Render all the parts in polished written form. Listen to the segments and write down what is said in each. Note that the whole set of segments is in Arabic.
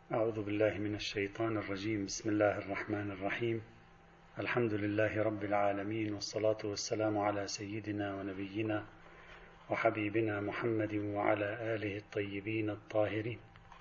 أعوذ بالله من الشيطان الرجيم. بسم الله الرحمن الرحيم. الحمد لله رب العالمين، والصلاة والسلام على سيدنا ونبينا وحبيبنا محمد وعلى آله الطيبين الطاهرين.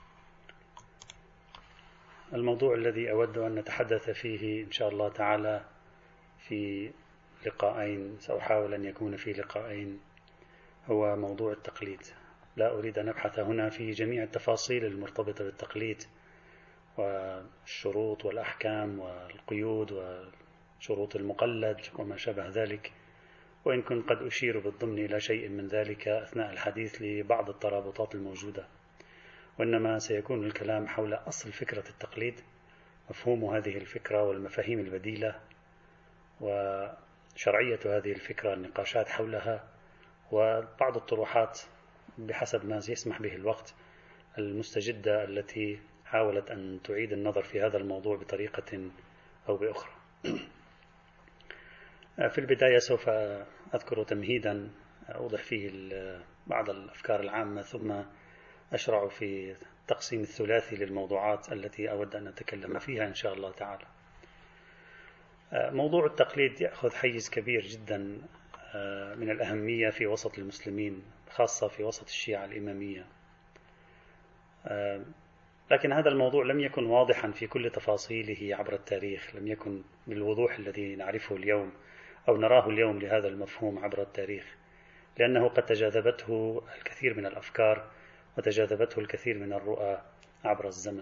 الموضوع الذي أود أن نتحدث فيه إن شاء الله تعالى في لقاءين، سأحاول أن يكون في لقاءين، هو موضوع التقليد. لا أريد أن أبحث هنا في جميع التفاصيل المرتبطة بالتقليد والشروط والأحكام والقيود وشروط المقلد وما شابه ذلك، وإن كنت قد أشير بالضمن إلى شيء من ذلك أثناء الحديث لبعض الترابطات الموجودة، وإنما سيكون الكلام حول أصل فكرة التقليد، مفهوم هذه الفكرة والمفاهيم البديلة وشرعية هذه الفكرة، النقاشات حولها، وبعض الطروحات بحسب ما يسمح به الوقت المستجدة التي حاولت أن تعيد النظر في هذا الموضوع بطريقة أو بأخرى. في البداية سوف أذكر تمهيدا أوضح فيه بعض الأفكار العامة، ثم أشرع في التقسيم الثلاثي للموضوعات التي أود أن أتكلم فيها إن شاء الله تعالى. موضوع التقليد يأخذ حيز كبير جدا من الأهمية في وسط المسلمين، خاصة في وسط الشيعة الإمامية، لكن هذا الموضوع لم يكن واضحا في كل تفاصيله عبر التاريخ، لم يكن بالوضوح الذي نعرفه اليوم أو نراه اليوم لهذا المفهوم عبر التاريخ، لأنه قد تجاذبته الكثير من الأفكار وتجاذبته الكثير من الرؤى عبر الزمن.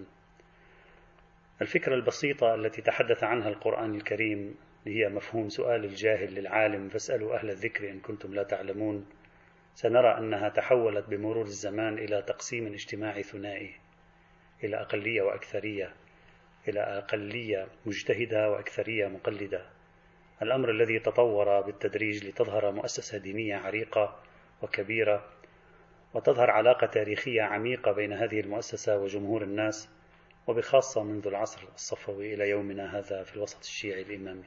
الفكرة البسيطة التي تحدث عنها القرآن الكريم هي مفهوم سؤال الجاهل للعالم فاسألوا أهل الذكر إن كنتم لا تعلمون، سنرى أنها تحولت بمرور الزمان إلى تقسيم اجتماعي ثنائي، إلى أقلية وأكثرية، إلى أقلية مجتهدة وأكثرية مقلدة، الأمر الذي تطور بالتدريج لتظهر مؤسسة دينية عريقة وكبيرة، وتظهر علاقة تاريخية عميقة بين هذه المؤسسة وجمهور الناس، وبخاصة منذ العصر الصفوي إلى يومنا هذا في الوسط الشيعي الإمامي.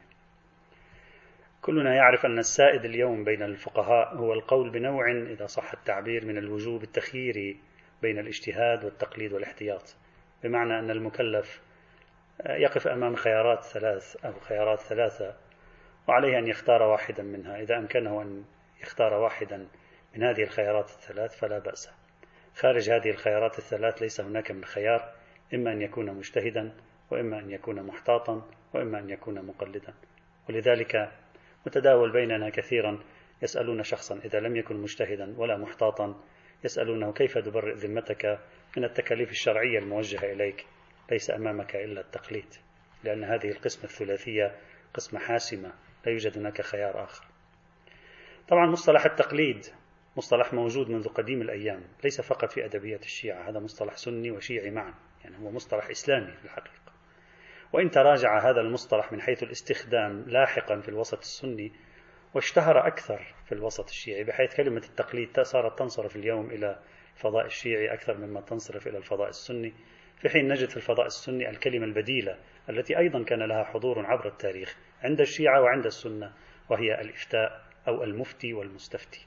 كلنا يعرف أن السائد اليوم بين الفقهاء هو القول بنوع، إذا صح التعبير، من الوجوب التخييري بين الاجتهاد والتقليد والاحتياط، بمعنى أن المكلف يقف أمام خيارات ثلاث أو خيارات ثلاثة، وعليه أن يختار واحدا منها. إذا أمكنه أن يختار واحدا من هذه الخيارات الثلاث فلا بأس. خارج هذه الخيارات الثلاث ليس هناك من خيار، إما أن يكون مجتهدا، وإما أن يكون محتاطا، وإما أن يكون مقلدا. ولذلك متداول بيننا كثيرا يسألون شخصا إذا لم يكن مجتهدا ولا محتاطا، يسألونه كيف تبرئ ذمتك من التكاليف الشرعية الموجهة إليك؟ ليس أمامك إلا التقليد، لأن هذه القسمة الثلاثية قسمة حاسمة، لا يوجد هناك خيار آخر. طبعا مصطلح التقليد مصطلح موجود منذ قديم الأيام، ليس فقط في أدبية الشيعة، هذا مصطلح سني وشيعي معا، يعني هو مصطلح إسلامي في الحقيقة. وإن تراجع هذا المصطلح من حيث الاستخدام لاحقا في الوسط السني، واشتهر أكثر في الوسط الشيعي، بحيث كلمة التقليد صارت تنصرف اليوم إلى الفضاء الشيعي أكثر مما تنصرف إلى الفضاء السني، في حين نجد في الفضاء السني الكلمة البديلة التي أيضا كان لها حضور عبر التاريخ عند الشيعة وعند السنة، وهي الإفتاء أو المفتي والمستفتي.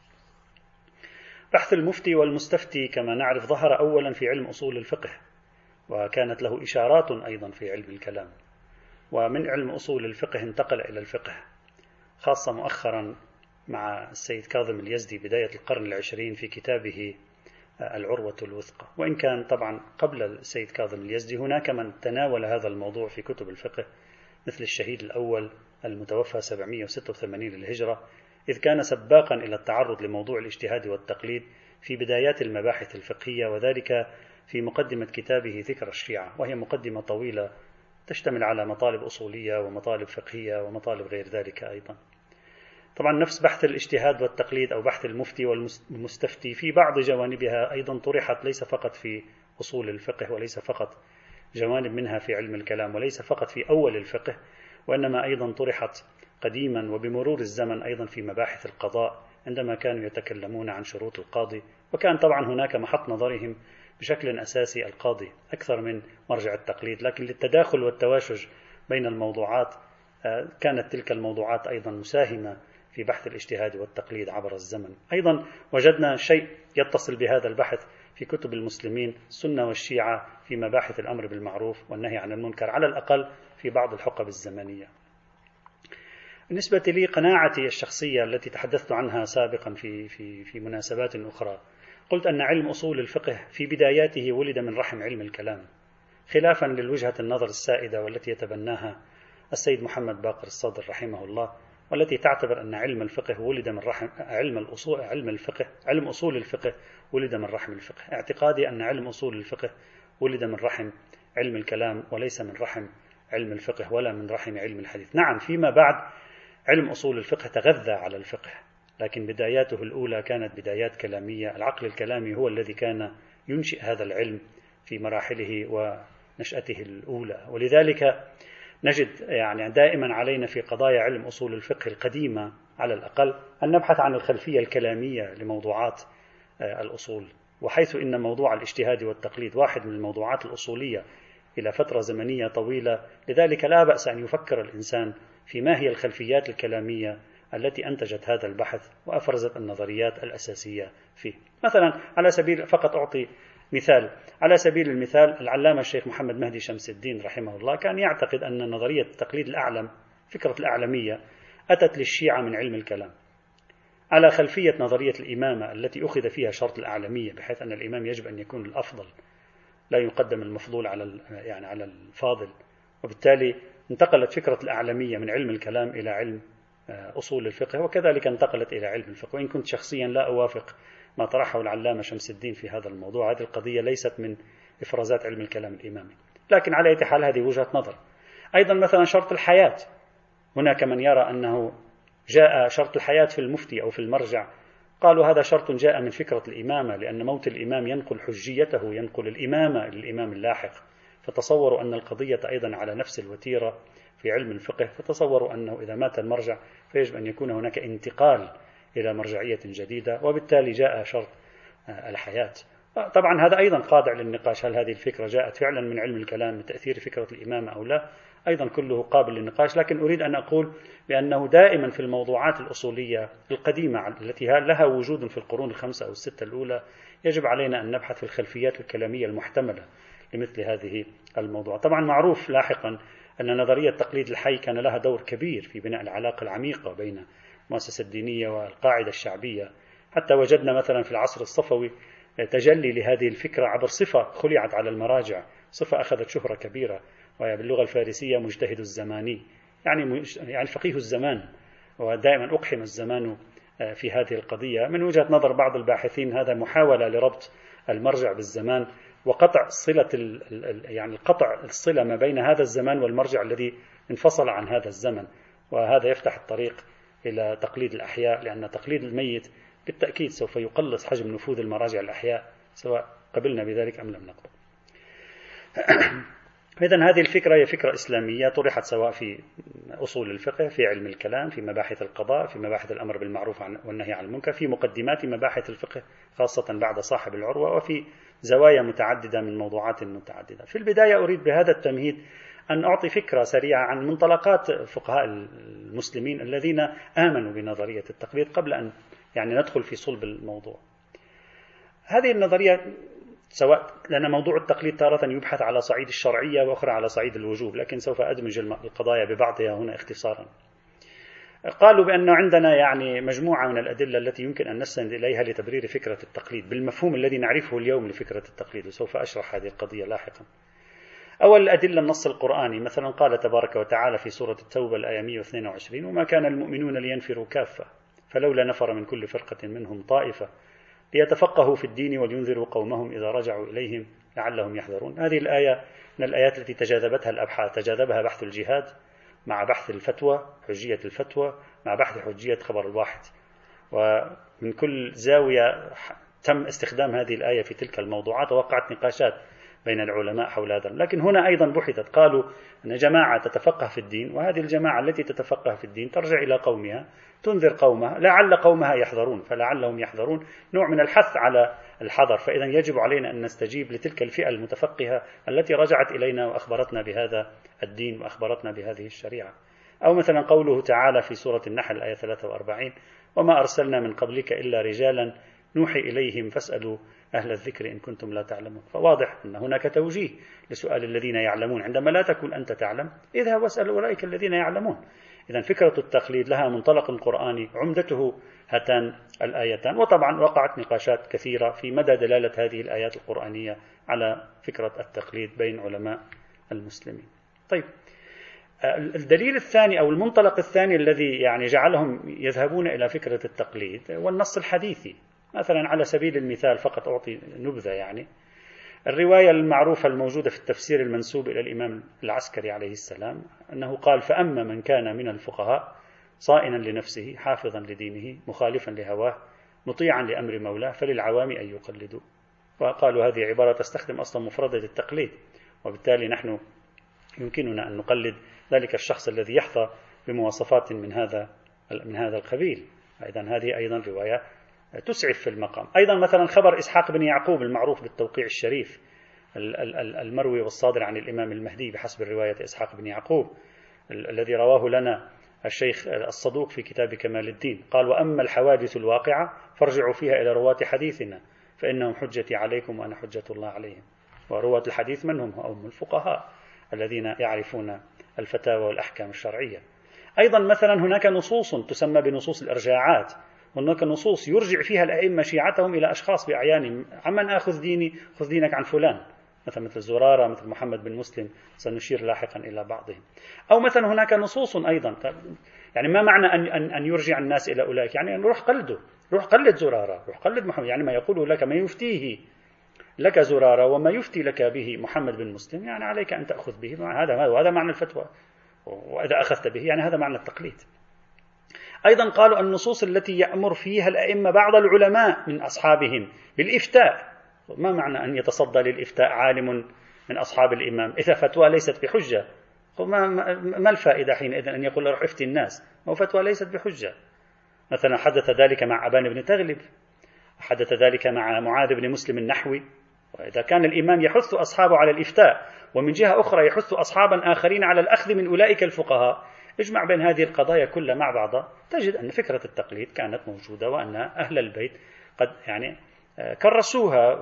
بحث المفتي والمستفتي كما نعرف ظهر أولا في علم أصول الفقه، وكانت له إشارات أيضا في علم الكلام، ومن علم أصول الفقه انتقل إلى الفقه، خاصة مؤخرا مع السيد كاظم اليزدي بداية القرن العشرين في كتابه العروة الوثقى. وإن كان طبعا قبل السيد كاظم اليزدي هناك من تناول هذا الموضوع في كتب الفقه، مثل الشهيد الأول المتوفى 786 للهجرة، إذ كان سباقا إلى التعرض لموضوع الاجتهاد والتقليد في بدايات المباحث الفقهية، وذلك في مقدمة كتابه ذكر الشيعة، وهي مقدمة طويلة تشتمل على مطالب أصولية ومطالب فقهية ومطالب غير ذلك أيضا. طبعا نفس بحث الاجتهاد والتقليد أو بحث المفتي والمستفتي في بعض جوانبها أيضا طرحت، ليس فقط في أصول الفقه، وليس فقط جوانب منها في علم الكلام، وليس فقط في أول الفقه، وإنما أيضا طرحت قديما وبمرور الزمن أيضا في مباحث القضاء، عندما كانوا يتكلمون عن شروط القاضي، وكان طبعا هناك محط نظرهم بشكل أساسي القاضي أكثر من مرجع التقليد، لكن للتداخل والتواشج بين الموضوعات كانت تلك الموضوعات أيضا مساهمة في بحث الاجتهاد والتقليد عبر الزمن. أيضا وجدنا شيء يتصل بهذا البحث في كتب المسلمين السنة والشيعة في مباحث الأمر بالمعروف والنهي عن المنكر، على الأقل في بعض الحقب الزمنية. بالنسبة لي قناعتي الشخصية التي تحدثت عنها سابقا في مناسبات أخرى، قلت أن علم أصول الفقه في بداياته ولد من رحم علم الكلام، خلافا للوجهة النظر السائدة والتي يتبناها السيد محمد باقر الصدر رحمه الله، والتي تعتبر أن علم الفقه ولد من رحم علم أصول الفقه ولد من رحم الفقه. اعتقادي أن علم أصول الفقه ولد من رحم علم الكلام وليس من رحم علم الفقه ولا من رحم علم الحديث. نعم، فيما بعد علم أصول الفقه تغذى على الفقه، لكن بداياته الأولى كانت بدايات كلامية. العقل الكلامي هو الذي كان ينشئ هذا العلم في مراحله ونشأته الأولى، ولذلك نجد يعني دائما علينا في قضايا علم أصول الفقه القديمة على الأقل أن نبحث عن الخلفية الكلامية لموضوعات الأصول، وحيث إن موضوع الاجتهاد والتقليد واحد من الموضوعات الأصولية إلى فترة زمنية طويلة، لذلك لا بأس أن يفكر الإنسان في ما هي الخلفيات الكلامية التي أنتجت هذا البحث وأفرزت النظريات الأساسية فيه. مثلا على سبيل فقط أعطي مثال، على سبيل المثال العلامة الشيخ محمد مهدي شمس الدين رحمه الله كان يعتقد أن نظرية التقليد الأعلم، فكرة الأعلمية، أتت للشيعة من علم الكلام على خلفية نظرية الإمامة التي أخذ فيها شرط الأعلمية، بحيث أن الإمام يجب أن يكون الأفضل، لا يقدم المفضول على الفاضل، وبالتالي انتقلت فكرة الأعلمية من علم الكلام إلى علم أصول الفقه، وكذلك انتقلت إلى علم الفقه. وإن كنت شخصيا لا أوافق ما طرحه العلامة شمس الدين في هذا الموضوع، هذه القضية ليست من إفرازات علم الكلام الإمامي، لكن على أي حال هذه وجهة نظر. أيضا مثلا شرط الحياة، هناك من يرى أنه جاء شرط الحياة في المفتي أو في المرجع، قالوا هذا شرط جاء من فكرة الإمامة، لأن موت الإمام ينقل حجيته، ينقل الإمامة للإمام اللاحق، فتصوروا أن القضية أيضا على نفس الوتيرة في علم الفقه، فتصوروا أنه إذا مات المرجع فيجب أن يكون هناك انتقال إلى مرجعية جديدة، وبالتالي جاء شرط الحياة. طبعا هذا أيضا خاضع للنقاش، هل هذه الفكرة جاءت فعلا من علم الكلام بتأثير فكرة الإمامة أو لا، أيضا كله قابل للنقاش. لكن أريد أن أقول بأنه دائما في الموضوعات الأصولية القديمة التي لها وجود في القرون الخمسة أو الستة الأولى، يجب علينا أن نبحث في الخلفيات الكلامية المحتملة لمثل هذه الموضوع. طبعا معروف لاحقا أن نظرية تقليد الحي كان لها دور كبير في بناء العلاقة العميقة بين المؤسسة الدينية والقاعدة الشعبية، حتى وجدنا مثلا في العصر الصفوي تجلي لهذه الفكرة عبر صفة خلعت على المراجع، صفة أخذت شهرة كبيرة، وهي باللغة الفارسية مجتهد الزماني، يعني فقيه الزمان، ودائما أقحم الزمان في هذه القضية. من وجهة نظر بعض الباحثين هذا محاولة لربط المرجع بالزمان وقطع صلة يعني قطع الصلة ما بين هذا الزمان والمرجع الذي انفصل عن هذا الزمن، وهذا يفتح الطريق إلى تقليد الأحياء، لأن تقليد الميت بالتأكيد سوف يقلص حجم نفوذ المراجع الأحياء سواء قبلنا بذلك أم لم نقبل. إذن هذه الفكرة هي فكرة إسلامية طرحت سواء في أصول الفقه، في علم الكلام، في مباحث القضاء، في مباحث الأمر بالمعروف والنهي عن المنكر، في مقدمات مباحث الفقه خاصة بعد صاحب العروة، وفي زوايا متعددة من موضوعات متعددة. في البداية أريد بهذا التمهيد أن أعطي فكرة سريعة عن منطلقات فقهاء المسلمين الذين آمنوا بنظرية التقليد قبل أن ندخل في صلب الموضوع. هذه النظرية سواء لأن موضوع التقليد تارة يبحث على صعيد الشرعية وأخرى على صعيد الوجوب، لكن سوف أدمج القضايا ببعضها هنا اختصارا. قالوا بأن عندنا مجموعة من الأدلة التي يمكن أن نستند إليها لتبرير فكرة التقليد بالمفهوم الذي نعرفه اليوم لفكرة التقليد، وسوف أشرح هذه القضية لاحقا. أول الأدلة النص القرآني، مثلا قال تبارك وتعالى في سورة التوبة الآية 122: وما كان المؤمنون لينفروا كافة فلولا نفر من كل فرقة منهم طائفة ليتفقهوا في الدين ولينذروا قومهم إذا رجعوا إليهم لعلهم يحذرون. هذه الآية من الآيات التي تجاذبتها الأبحاث، تجاذبها بحث الجهاد مع بحث الفتوى، حجية الفتوى، مع بحث حجية خبر الواحد، ومن كل زاوية تم استخدام هذه الآية في تلك الموضوعات، ووقعت نقاشات بين العلماء حول هذا. لكن هنا أيضا بحثت، قالوا أن جماعة تتفقه في الدين، وهذه الجماعة التي تتفقه في الدين ترجع إلى قومها تنذر قومها لعل قومها يحذرون، فلعلهم يحذرون نوع من الحث على الحذر. فإذا يجب علينا أن نستجيب لتلك الفئة المتفقهة التي رجعت إلينا وأخبرتنا بهذا الدين وأخبرتنا بهذه الشريعة. أو مثلا قوله تعالى في سورة النحل آية 43: وما أرسلنا من قبلك إلا رجالا نوحي إليهم فاسألوا أهل الذكر إن كنتم لا تعلمون. فواضح أن هناك توجيه لسؤال الذين يعلمون، عندما لا تكون أنت تعلم اذهب واسأل أولئك الذين يعلمون. إذن فكرة التقليد لها منطلق قرآني عمدته هاتان الآيتان، وطبعا وقعت نقاشات كثيرة في مدى دلالة هذه الآيات القرآنية على فكرة التقليد بين علماء المسلمين. طيب، الدليل الثاني أو المنطلق الثاني الذي يعني جعلهم يذهبون إلى فكرة التقليد هو النص الحديثي. مثلا على سبيل المثال فقط أعطي نبذة، يعني الرواية المعروفة الموجودة في التفسير المنسوب إلى الإمام العسكري عليه السلام أنه قال: فأما من كان من الفقهاء صائنا لنفسه حافظا لدينه مخالفا لهواه مطيعا لأمر مولاه فللعوام أن يقلدوا. وقالوا هذه عبارة تستخدم أصلا مفردة التقليد، وبالتالي نحن يمكننا أن نقلد ذلك الشخص الذي يحظى بمواصفات من هذا القبيل. هذه أيضا رواية تسعف في المقام. أيضا مثلا خبر إسحاق بن يعقوب المعروف بالتوقيع الشريف المروي والصادر عن الإمام المهدي بحسب الرواية إسحاق بن يعقوب الذي رواه لنا الشيخ الصدوق في كتاب كمال الدين، قال: وأما الحوادث الواقعة فارجعوا فيها إلى رواة حديثنا فإنهم حجتي عليكم وأنا حجة الله عليهم. ورواة الحديث من هم الفقهاء الذين يعرفون الفتاوى والأحكام الشرعية. أيضا مثلا هناك نصوص تسمى بنصوص الإرجاعات، هناك نصوص يرجع فيها الأئمة شيعتهم إلى أشخاص بأعيانهم: عمن أخذ ديني خذ دينك عن فلان، مثل زرارة، مثل محمد بن مسلم، سنشير لاحقا إلى بعضهم. أو مثلا هناك نصوص أيضا، يعني ما معنى أن يرجع الناس إلى أولئك؟ يعني روح قلده، روح قلد زرارة، روح قلد محمد، يعني ما يقوله لك، ما يفتيه لك زرارة وما يفتي لك به محمد بن مسلم، يعني عليك أن تأخذ به، هذا معنى الفتوى، وإذا أخذت به يعني هذا معنى التقليد. أيضا قالوا النصوص التي يأمر فيها الأئمة بعض العلماء من أصحابهم بالإفتاء. ما معنى أن يتصدى للإفتاء عالم من أصحاب الإمام إذا فتوى ليست بحجة؟ ما الفائدة حينئذ أن يقول روح افتي الناس؟ ما فتوى ليست بحجة. مثلا حدث ذلك مع أبان بن تغلب، حدث ذلك مع معاذ بن مسلم النحوي. وإذا كان الإمام يحث أصحابه على الإفتاء ومن جهة أخرى يحث أصحابا آخرين على الأخذ من أولئك الفقهاء، اجمع بين هذه القضايا كلها مع بعضها تجد أن فكرة التقليد كانت موجودة، وأن أهل البيت قد يعني كرسوها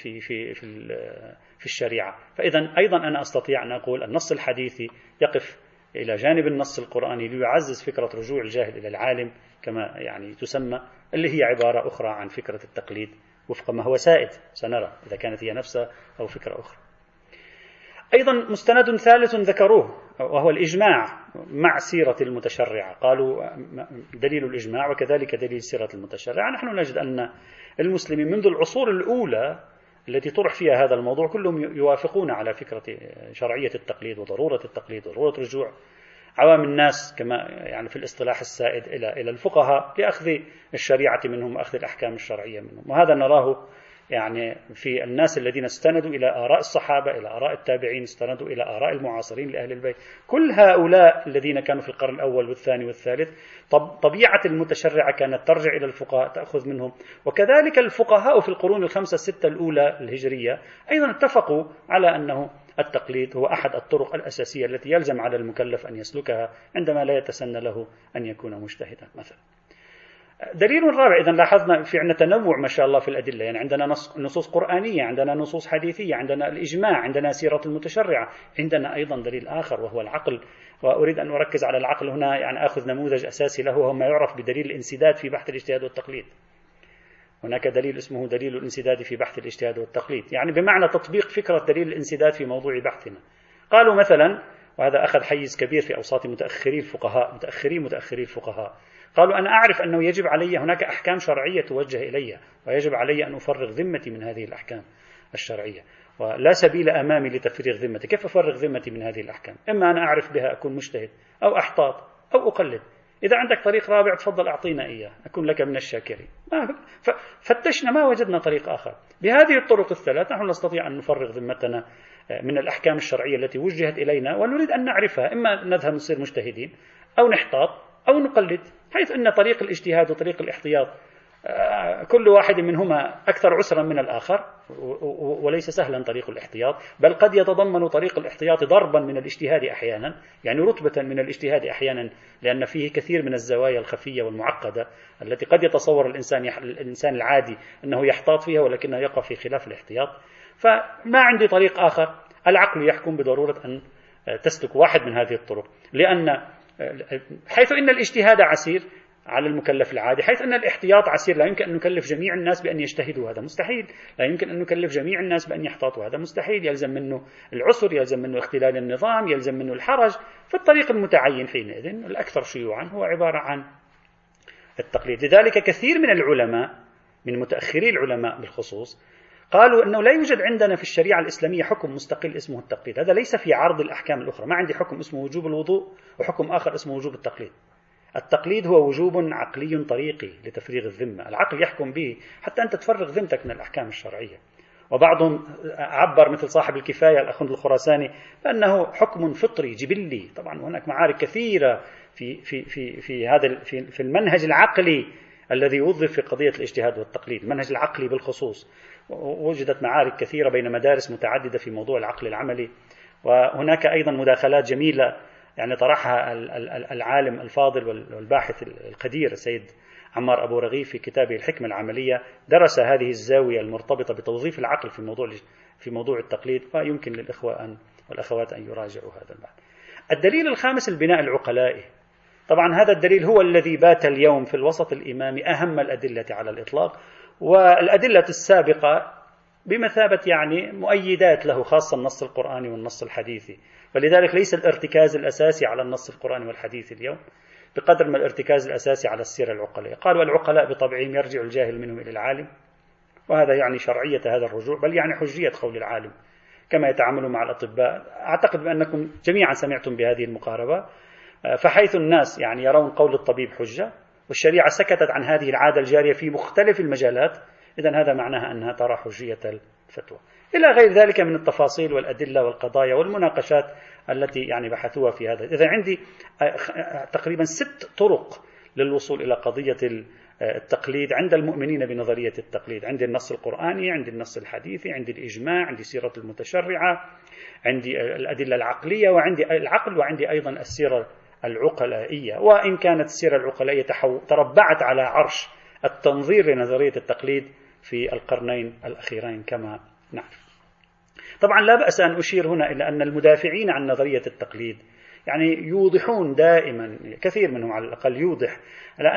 في الشريعة. فإذا أيضا أنا أستطيع أن أقول النص الحديثي يقف إلى جانب النص القرآني ليعزز فكرة رجوع الجاهل إلى العالم كما يعني تسمى، اللي هي عبارة أخرى عن فكرة التقليد وفق ما هو سائد، سنرى إذا كانت هي نفسها أو فكرة أخرى. أيضا مستند ثالث ذكروه وهو الإجماع مع سيرة المتشرعة. قالوا دليل الإجماع وكذلك دليل سيرة المتشرعة. نحن نجد أن المسلمين منذ العصور الأولى التي طرح فيها هذا الموضوع كلهم يوافقون على فكرة شرعية التقليد وضرورة التقليد وضرورة رجوع عوام الناس كما يعني في الاصطلاح السائد إلى الفقهاء لأخذ الشريعة منهم وأخذ الأحكام الشرعية منهم. وهذا نراه يعني في الناس الذين استندوا إلى آراء الصحابة، إلى آراء التابعين، استندوا إلى آراء المعاصرين لأهل البيت. كل هؤلاء الذين كانوا في القرن الأول والثاني والثالث طبيعة المتشرعة كانت ترجع إلى الفقهاء تأخذ منهم. وكذلك الفقهاء في القرون الخمسة الستة الأولى الهجرية أيضا اتفقوا على أنه التقليد هو أحد الطرق الأساسية التي يلزم على المكلف أن يسلكها عندما لا يتسنى له أن يكون مجتهدا مثلا. دليل رابع، إذن لاحظنا في عندنا تنوع ما شاء الله في الأدلة، يعني عندنا نصوص قرآنية، عندنا نصوص حديثية، عندنا الإجماع، عندنا سيرة المتشرعة، عندنا أيضا دليل آخر وهو العقل. وأريد أن أركز على العقل هنا، يعني أخذ نموذج أساسي له وهو ما يعرف بدليل الانسداد في بحث الاجتهاد والتقليد. هناك دليل اسمه دليل الانسداد في بحث الاجتهاد والتقليد، يعني بمعنى تطبيق فكرة دليل الانسداد في موضوع بحثنا. قالوا مثلا، وهذا أخذ حيز كبير في أوساط متأخري الفقهاء، قالوا أنا أعرف أنه يجب علي، هناك أحكام شرعية توجه إلي ويجب علي أن أفرغ ذمتي من هذه الأحكام الشرعية، ولا سبيل أمامي لتفريغ ذمتي. كيف أفرغ ذمتي من هذه الأحكام؟ إما أنا أعرف بها أكون مجتهد أو أحتاط أو أقلد. إذا عندك طريق رابع تفضل أعطينا إياه أكون لك من الشاكرين. فتشنا ما وجدنا طريق آخر. بهذه الطرق الثلاث نحن نستطيع أن نفرغ ذمتنا من الأحكام الشرعية التي وجهت إلينا ونريد أن نعرفها، إما نذهب نصير مجتهدين أو نحتاط أو نقلد، حيث أن طريق الاجتهاد وطريق الاحتياط كل واحد منهما أكثر عسرا من الآخر، وليس سهلا طريق الاحتياط، بل قد يتضمن طريق الاحتياط ضربا من الاجتهاد أحيانا، يعني رتبة من الاجتهاد أحيانا، لأن فيه كثير من الزوايا الخفية والمعقدة التي قد يتصور الإنسان العادي أنه يحتاط فيها ولكنه يقع في خلاف الاحتياط. فما عندي طريق آخر، العقل يحكم بضرورة أن تسلك واحد من هذه الطرق، لأن حيث إن الاجتهاد عسير على المكلف العادي، حيث أن الاحتياط عسير، لا يمكن أن نكلف جميع الناس بأن يجتهدوا، هذا مستحيل. لا يمكن أن نكلف جميع الناس بأن يحتاطوا، هذا مستحيل. يلزم منه العسر، يلزم منه اختلال النظام، يلزم منه الحرج. فالطريق المتعين حينئذ الأكثر شيوعا هو عبارة عن التقليد. لذلك كثير من العلماء، من متأخري العلماء بالخصوص، قالوا أنه لا يوجد عندنا في الشريعة الإسلامية حكم مستقل اسمه التقليد. هذا ليس في عرض الأحكام الأخرى. ما عندي حكم اسمه وجوب الوضوء وحكم آخر اسمه وجوب التقليد. التقليد هو وجوب عقلي طريقي لتفريغ الذمة، العقل يحكم به حتى أنت تفرغ ذمتك من الأحكام الشرعية. وبعضهم عبر مثل صاحب الكفاية الأخوند الخراساني بأنه حكم فطري جبلي. طبعا هناك معارك كثيرة في المنهج العقلي الذي وظف في قضية الاجتهاد والتقليد، المنهج العقلي بالخصوص. وجدت معارك كثيرة بين مدارس متعددة في موضوع العقل العملي. وهناك أيضا مداخلات جميلة يعني طرحها العالم الفاضل والباحث القدير السيد عمار أبو رغيف في كتابه الحكمة العملية، درس هذه الزاوية المرتبطة بتوظيف العقل في موضوع التقليد، فيمكن للإخوة والأخوات أن يراجعوا هذا البحث. الدليل الخامس البناء العقلائي. طبعا هذا الدليل هو الذي بات اليوم في الوسط الإمامي أهم الأدلة على الإطلاق، والأدلة السابقة بمثابة يعني مؤيدات له، خاصة النص القرآني والنص الحديثي. فلذلك ليس الارتكاز الأساسي على النص القرآني والحديث اليوم بقدر ما الارتكاز الأساسي على السيرة العقلية. قالوا العقلاء بطبعهم يرجع الجاهل منهم إلى العالم، وهذا يعني شرعية هذا الرجوع، بل يعني حجية قول العالم كما يتعاملوا مع الأطباء. أعتقد بأنكم جميعا سمعتم بهذه المقاربة. فحيث الناس يعني يرون قول الطبيب حجة والشريعة سكتت عن هذه العادة الجارية في مختلف المجالات، إذن هذا معناها أنها ترى حجية الفتوى، إلى غير ذلك من التفاصيل والأدلة والقضايا والمناقشات التي يعني بحثوها في هذا. إذا عندي تقريبا 6 طرق للوصول إلى قضية التقليد عند المؤمنين بنظرية التقليد. عندي النص القرآني، عندي النص الحديثي، عندي الإجماع، عندي سيرة المتشرعة، عندي الأدلة العقلية، وعندي العقل، وعندي أيضا السيرة العقلائية. وإن كانت السيرة العقلائية تربعت على عرش التنظير لنظرية التقليد في القرنين الأخيرين كما نعرف. طبعا لا بأس أن أشير هنا إلى أن المدافعين عن نظرية التقليد يعني يوضحون دائما، كثير منهم على الأقل يوضح على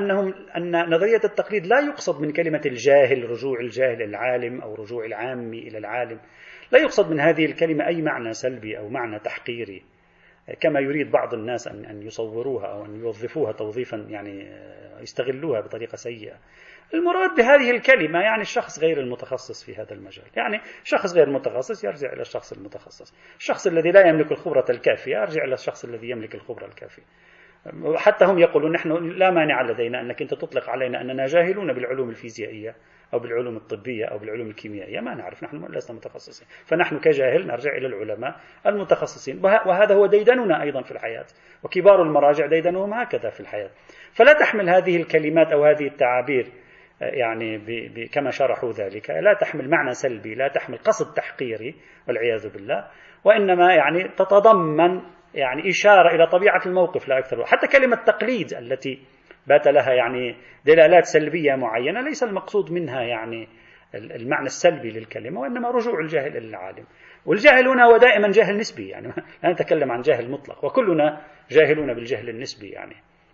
أن نظرية التقليد لا يقصد من كلمة الجاهل رجوع الجاهل العالم أو رجوع العامي إلى العالم. لا يقصد من هذه الكلمة أي معنى سلبي أو معنى تحقيري كما يريد بعض الناس أن يصوروها أو أن يوظفوها توظيفا يعني يستغلوها بطريقة سيئة. المراد بهذه الكلمة يعني الشخص غير المتخصص في هذا المجال. يعني شخص غير متخصص يرجع إلى الشخص المتخصص، الشخص الذي لا يملك الخبرة الكافية يرجع إلى الشخص الذي يملك الخبرة الكافية. حتى هم يقولون نحن لا مانع لدينا أنك أنت تطلق علينا أننا جاهلون بالعلوم الفيزيائية أو بالعلوم الطبية أو بالعلوم الكيميائية، ما نعرف، نحن لسنا متخصصين، فنحن كجاهل نرجع إلى العلماء المتخصصين. وهذا هو ديدننا أيضا في الحياة، وكبار المراجع ديدنهم هكذا في الحياة. فلا تحمل هذه الكلمات أو هذه التعابير يعني كما شرحوا ذلك، لا تحمل معنى سلبي، لا تحمل قصد تحقيري والعياذ بالله، وإنما يعني تتضمن يعني إشارة إلى طبيعة الموقف لا أكثر. حتى كلمة تقليد التي بات لها يعني دلالات سلبية معينة ليس المقصود منها يعني المعنى السلبي للكلمة، وإنما رجوع الجاهل إلى العالم. والجاهل هنا هو دائما جاهل نسبي، يعني لا نتكلم عن جاهل مطلق، وكلنا جاهلون بالجهل النسبي، يعني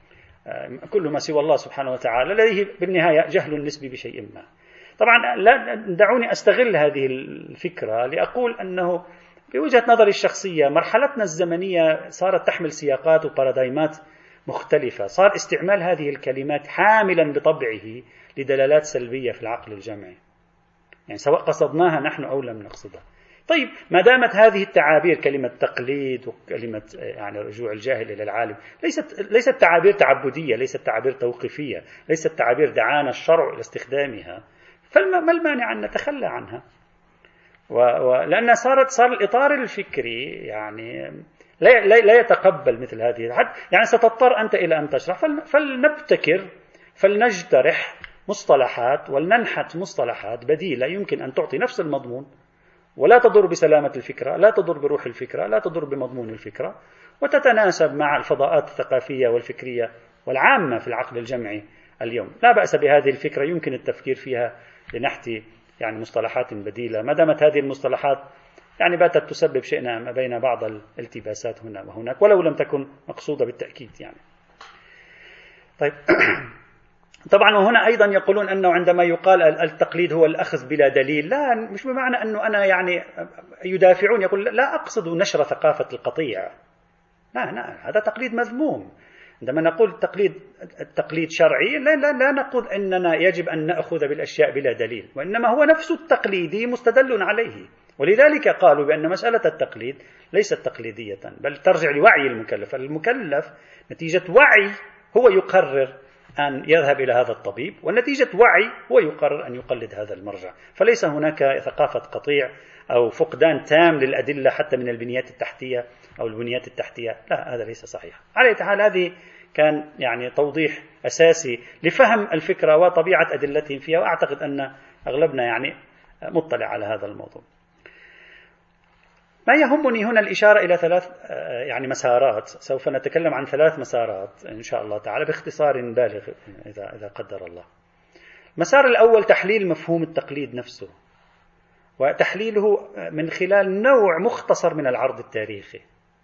كل ما سوى الله سبحانه وتعالى لديه بالنهاية جهل نسبي بشيء ما. طبعا لا دعوني أستغل هذه الفكرة لأقول أنه بوجهة نظري الشخصية مرحلتنا الزمنية صارت تحمل سياقات وبارادايمات مختلفة، صار استعمال هذه الكلمات حاملا بطبعه لدلالات سلبية في العقل الجمعي، يعني سواء قصدناها نحن أو لم نقصدها. طيب ما دامت هذه التعابير كلمة تقليد وكلمة يعني رجوع الجاهل إلى العالم ليست تعابير تعبدية، ليست تعابير توقيفية، ليست تعابير دعانا الشرع إلى استخدامها، فما المانع أن نتخلى عنها؟ لأن صار الإطار الفكري يعني لا يتقبل مثل هذه، يعني ستضطر أنت إلى أن تشرح، فلنبتكر، فلنجترح مصطلحات ولننحت مصطلحات بديلة يمكن أن تعطي نفس المضمون ولا تضر بسلامة الفكرة، لا تضر بروح الفكرة، لا تضر بمضمون الفكرة، وتتناسب مع الفضاءات الثقافية والفكرية والعامة في العقل الجمعي اليوم. لا بأس بهذه الفكرة، يمكن التفكير فيها لنحتي يعني مصطلحات بديلة، ما دامت هذه المصطلحات يعني باتت تسبب شئنا ما بين بعض الالتباسات هنا وهناك ولو لم تكن مقصودة بالتأكيد يعني. طيب طبعا وهنا أيضا يقولون أنه عندما يقال التقليد هو الأخذ بلا دليل، لا مش بمعنى أنه أنا يعني يدافعون، يقول لا أقصد نشر ثقافة القطيع، لا هذا تقليد مذموم. عندما نقول التقليد شرعي لا نقول أننا يجب أن نأخذ بالأشياء بلا دليل، وإنما هو نفس التقليدي مستدل عليه. ولذلك قالوا بأن مسألة التقليد ليست تقليدية بل ترجع لوعي المكلف. المكلف نتيجة وعي هو يقرر أن يذهب إلى هذا الطبيب، ونتيجة وعي هو يقرر أن يقلد هذا المرجع. فليس هناك ثقافة قطيع أو فقدان تام للأدلة حتى من البنيات التحتية أو البنيات التحتية، لا هذا ليس صحيح. على أي حال هذه كان يعني توضيح أساسي لفهم الفكرة وطبيعة أدلتهم فيها، وأعتقد أن أغلبنا يعني مطلع على هذا الموضوع. ما يهمني هنا الإشارة إلى ثلاث يعني مسارات، سوف نتكلم عن ثلاث مسارات إن شاء الله تعالى باختصار بالغ إذا قدر الله. المسار الأول تحليل مفهوم التقليد نفسه، وتحليله من خلال نوع مختصر من العرض التاريخي.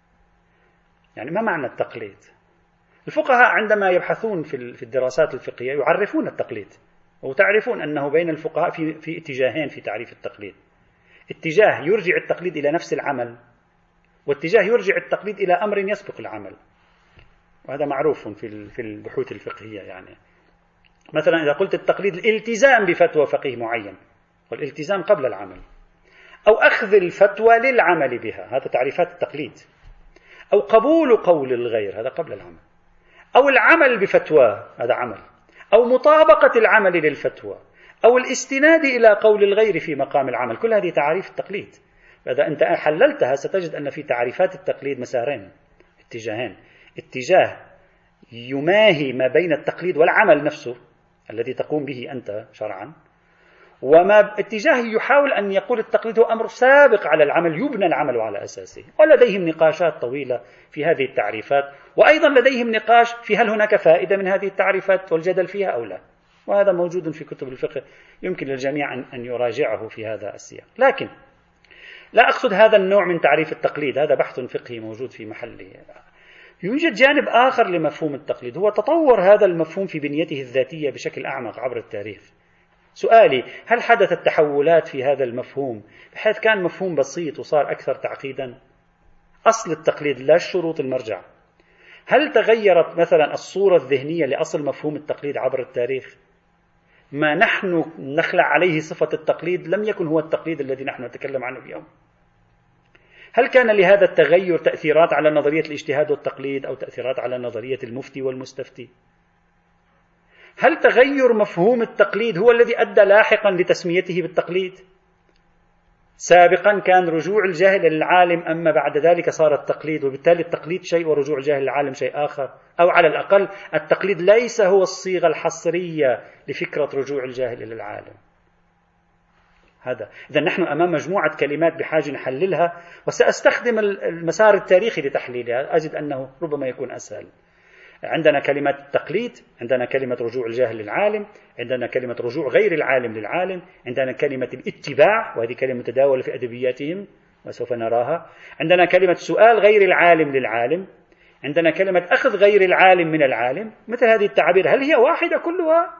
يعني ما معنى التقليد؟ الفقهاء عندما يبحثون في الدراسات الفقهية يعرفون التقليد، وتعرفون أنه بين الفقهاء في اتجاهين في تعريف التقليد. اتجاه يرجع التقليد إلى نفس العمل، واتجاه يرجع التقليد إلى أمر يسبق العمل، وهذا معروف في البحوث الفقهية. يعني مثلا إذا قلت التقليد الالتزام بفتوى فقيه معين، والالتزام قبل العمل، أو أخذ الفتوى للعمل بها، هذا تعريفات التقليد، أو قبول قول الغير، هذا قبل العمل، أو العمل بفتوى، هذا عمل، أو مطابقة العمل للفتوى، أو الاستناد إلى قول الغير في مقام العمل. كل هذه تعريف التقليد. فإذا أنت حللتها ستجد أن في تعريفات التقليد مسارين، اتجاهين: اتجاه يماهي ما بين التقليد والعمل نفسه الذي تقوم به أنت شرعا، وما اتجاه يحاول أن يقول التقليد هو أمر سابق على العمل يبنى العمل على أساسه. ولديهم نقاشات طويلة في هذه التعريفات، وأيضا لديهم نقاش في هل هناك فائدة من هذه التعريفات والجدل فيها أو لا، وهذا موجود في كتب الفقه يمكن للجميع أن يراجعه في هذا السياق. لكن لا أقصد هذا النوع من تعريف التقليد، هذا بحث فقهي موجود في محله. يوجد جانب آخر لمفهوم التقليد، هو تطور هذا المفهوم في بنيته الذاتية بشكل أعمق عبر التاريخ. سؤالي: هل حدثت تحولات في هذا المفهوم بحيث كان مفهوم بسيط وصار أكثر تعقيدا؟ أصل التقليد لا شروط المرجع. هل تغيرت مثلا الصورة الذهنية لأصل مفهوم التقليد عبر التاريخ؟ ما نحن نخلع عليه صفة التقليد لم يكن هو التقليد الذي نحن نتكلم عنه اليوم. هل كان لهذا التغير تأثيرات على نظرية الاجتهاد والتقليد أو تأثيرات على نظرية المفتي والمستفتي؟ هل تغير مفهوم التقليد هو الذي أدى لاحقا لتسميته بالتقليد؟ سابقا كان رجوع الجاهل للعالم، أما بعد ذلك صار التقليد، وبالتالي التقليد شيء ورجوع الجاهل للعالم شيء آخر، أو على الأقل التقليد ليس هو الصيغة الحصرية لفكرة رجوع الجاهل للعالم. هذا إذا نحن أمام مجموعة كلمات بحاجة نحللها، وسأستخدم المسار التاريخي لتحليلها، أجد أنه ربما يكون أسهل. عندنا كلمة التقليد، عندنا كلمة رجوع الجاهل للعالم، عندنا كلمة رجوع غير العالم للعالم، عندنا كلمة الاتباع، وهذه كلمة متداولة في أدبياتهم وسوف نراها، عندنا كلمة سؤال غير العالم للعالم، عندنا كلمة أخذ غير العالم من العالم. مثل هذه التعابير هل هي واحدة كلها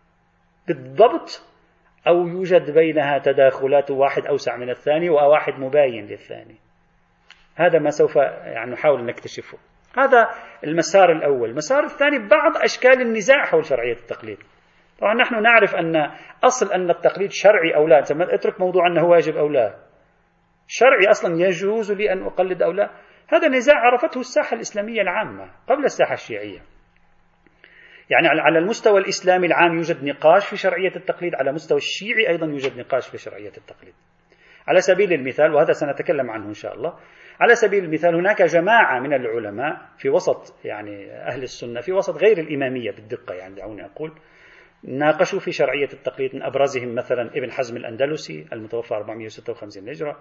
بالضبط، أو يوجد بينها تداخلات، واحد أوسع من الثاني وواحد مباين للثاني؟ هذا ما سوف يعني نحاول نكتشفه. هذا المسار الأول. المسار الثاني بعض أشكال النزاع حول شرعية التقليد. طبعا نحن نعرف أن أصل أن التقليد شرعي أو لا، اترك موضوع أنه واجب أو لا، شرعي أصلا يجوز لي أن أقلد أو لا. هذا نزاع عرفته الساحة الإسلامية العامة قبل الساحة الشيعية. يعني على المستوى الإسلامي العام يوجد نقاش في شرعية التقليد، على مستوى الشيعي أيضا يوجد نقاش في شرعية التقليد. على سبيل المثال، وهذا سنتكلم عنه إن شاء الله، على سبيل المثال هناك جماعة من العلماء في وسط يعني أهل السنة، في وسط غير الإمامية بالدقة، يعني دعوني أقول، ناقشوا في شرعية التقليد، من أبرزهم مثلا ابن حزم الأندلسي المتوفى 456 هجرة،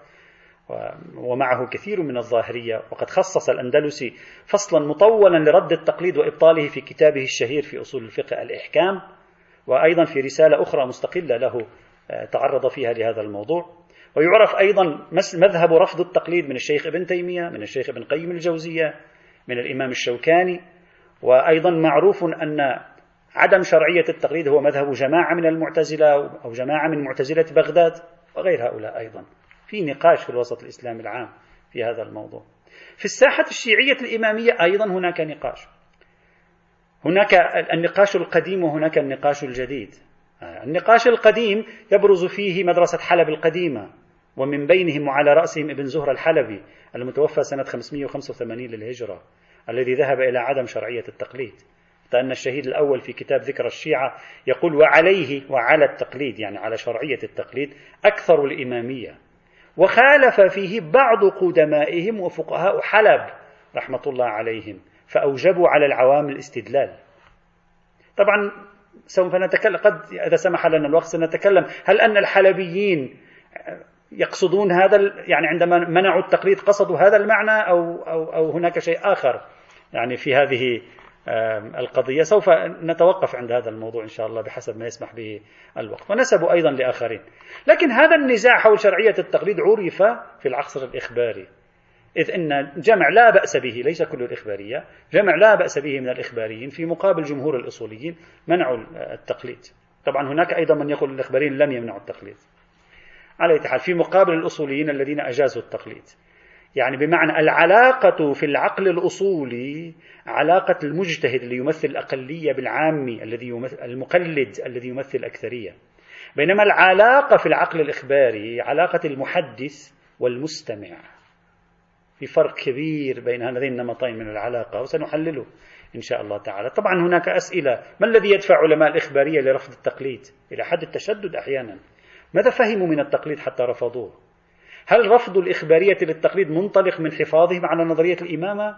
ومعه كثير من الظاهرية. وقد خصص الأندلسي فصلا مطولا لرد التقليد وإبطاله في كتابه الشهير في أصول الفقه الإحكام، وأيضا في رسالة أخرى مستقلة له تعرض فيها لهذا الموضوع. ويعرف أيضا مذهب رفض التقليد من الشيخ ابن تيمية، من الشيخ ابن قيم الجوزية، من الإمام الشوكاني. وأيضا معروف أن عدم شرعية التقليد هو مذهب جماعة من المعتزلة أو جماعة من معتزلة بغداد وغير هؤلاء. أيضا في نقاش في الوسط الإسلامي العام في هذا الموضوع. في الساحة الشيعية الإمامية أيضا هناك نقاش، هناك النقاش القديم وهناك النقاش الجديد. النقاش القديم يبرز فيه مدرسة حلب القديمة، ومن بينهم وعلى رأسهم ابن زهرة الحلبي المتوفى سنة 585 للهجرة، الذي ذهب إلى عدم شرعية التقليد. لأن الشهيد الأول في كتاب ذكر الشيعة يقول: وعليه، وعلى التقليد يعني على شرعية التقليد، أكثر الإمامية، وخالف فيه بعض قدمائهم وفقهاء حلب رحمة الله عليهم، فأوجبوا على العوام الاستدلال. طبعا سوف نتكلم، قد إذا سمح لنا الوقت سنتكلم، هل أن الحلبيين يقصدون هذا يعني عندما منعوا التقليد قصدوا هذا المعنى أو هناك شيء آخر يعني في هذه القضية؟ سوف نتوقف عند هذا الموضوع إن شاء الله بحسب ما يسمح به الوقت، ونسبوا أيضا لآخرين. لكن هذا النزاع حول شرعية التقليد عرف في العصر الإخباري، إذ إن جمع لا بأس به، ليس كل الإخبارية، جمع لا بأس به من الإخباريين في مقابل جمهور الأصوليين منعوا التقليد. طبعا هناك أيضا من يقول الإخباريين لم يمنعوا التقليد، على أي حال في مقابل الأصوليين الذين أجازوا التقليد. يعني بمعنى العلاقة في العقل الأصولي علاقة المجتهد اللي يمثل الأقلية بالعامي، المقلد الذي يمثل الأكثرية، بينما العلاقة في العقل الإخباري علاقة المحدث والمستمع. في فرق كبير بين هذين النمطين من العلاقة، وسنحلله إن شاء الله تعالى. طبعا هناك أسئلة: ما الذي يدفع علماء الإخبارية لرفض التقليد إلى حد التشدد أحيانا؟ ماذا فهموا من التقليد حتى رفضوه؟ هل رفض الإخبارية للتقليد منطلق من حفاظهم على نظرية الإمامة،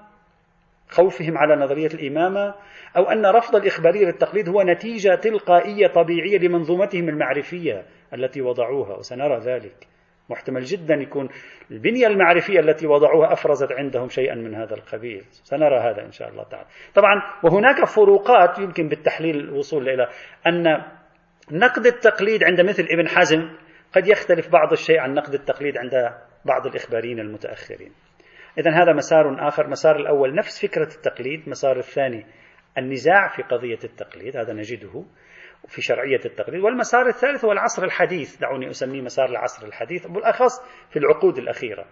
خوفهم على نظرية الإمامة، أو أن رفض الإخبارية للتقليد هو نتيجة تلقائية طبيعية لمنظومتهم المعرفية التي وضعوها؟ وسنرى ذلك. محتمل جدا يكون البنية المعرفية التي وضعوها أفرزت عندهم شيئا من هذا القبيل، سنرى هذا إن شاء الله تعالى. طبعا وهناك فروقات يمكن بالتحليل الوصول إلى أن نقد التقليد عند مثل ابن حزم قد يختلف بعض الشيء عن نقد التقليد عند بعض الإخباريين المتأخرين. إذن هذا مسار آخر. مسار الأول نفس فكرة التقليد، مسار الثاني النزاع في قضية التقليد، هذا نجده في شرعية التقليد. والمسار الثالث هو العصر الحديث، دعوني أسميه مسار العصر الحديث، بالأخص في العقود الأخيرة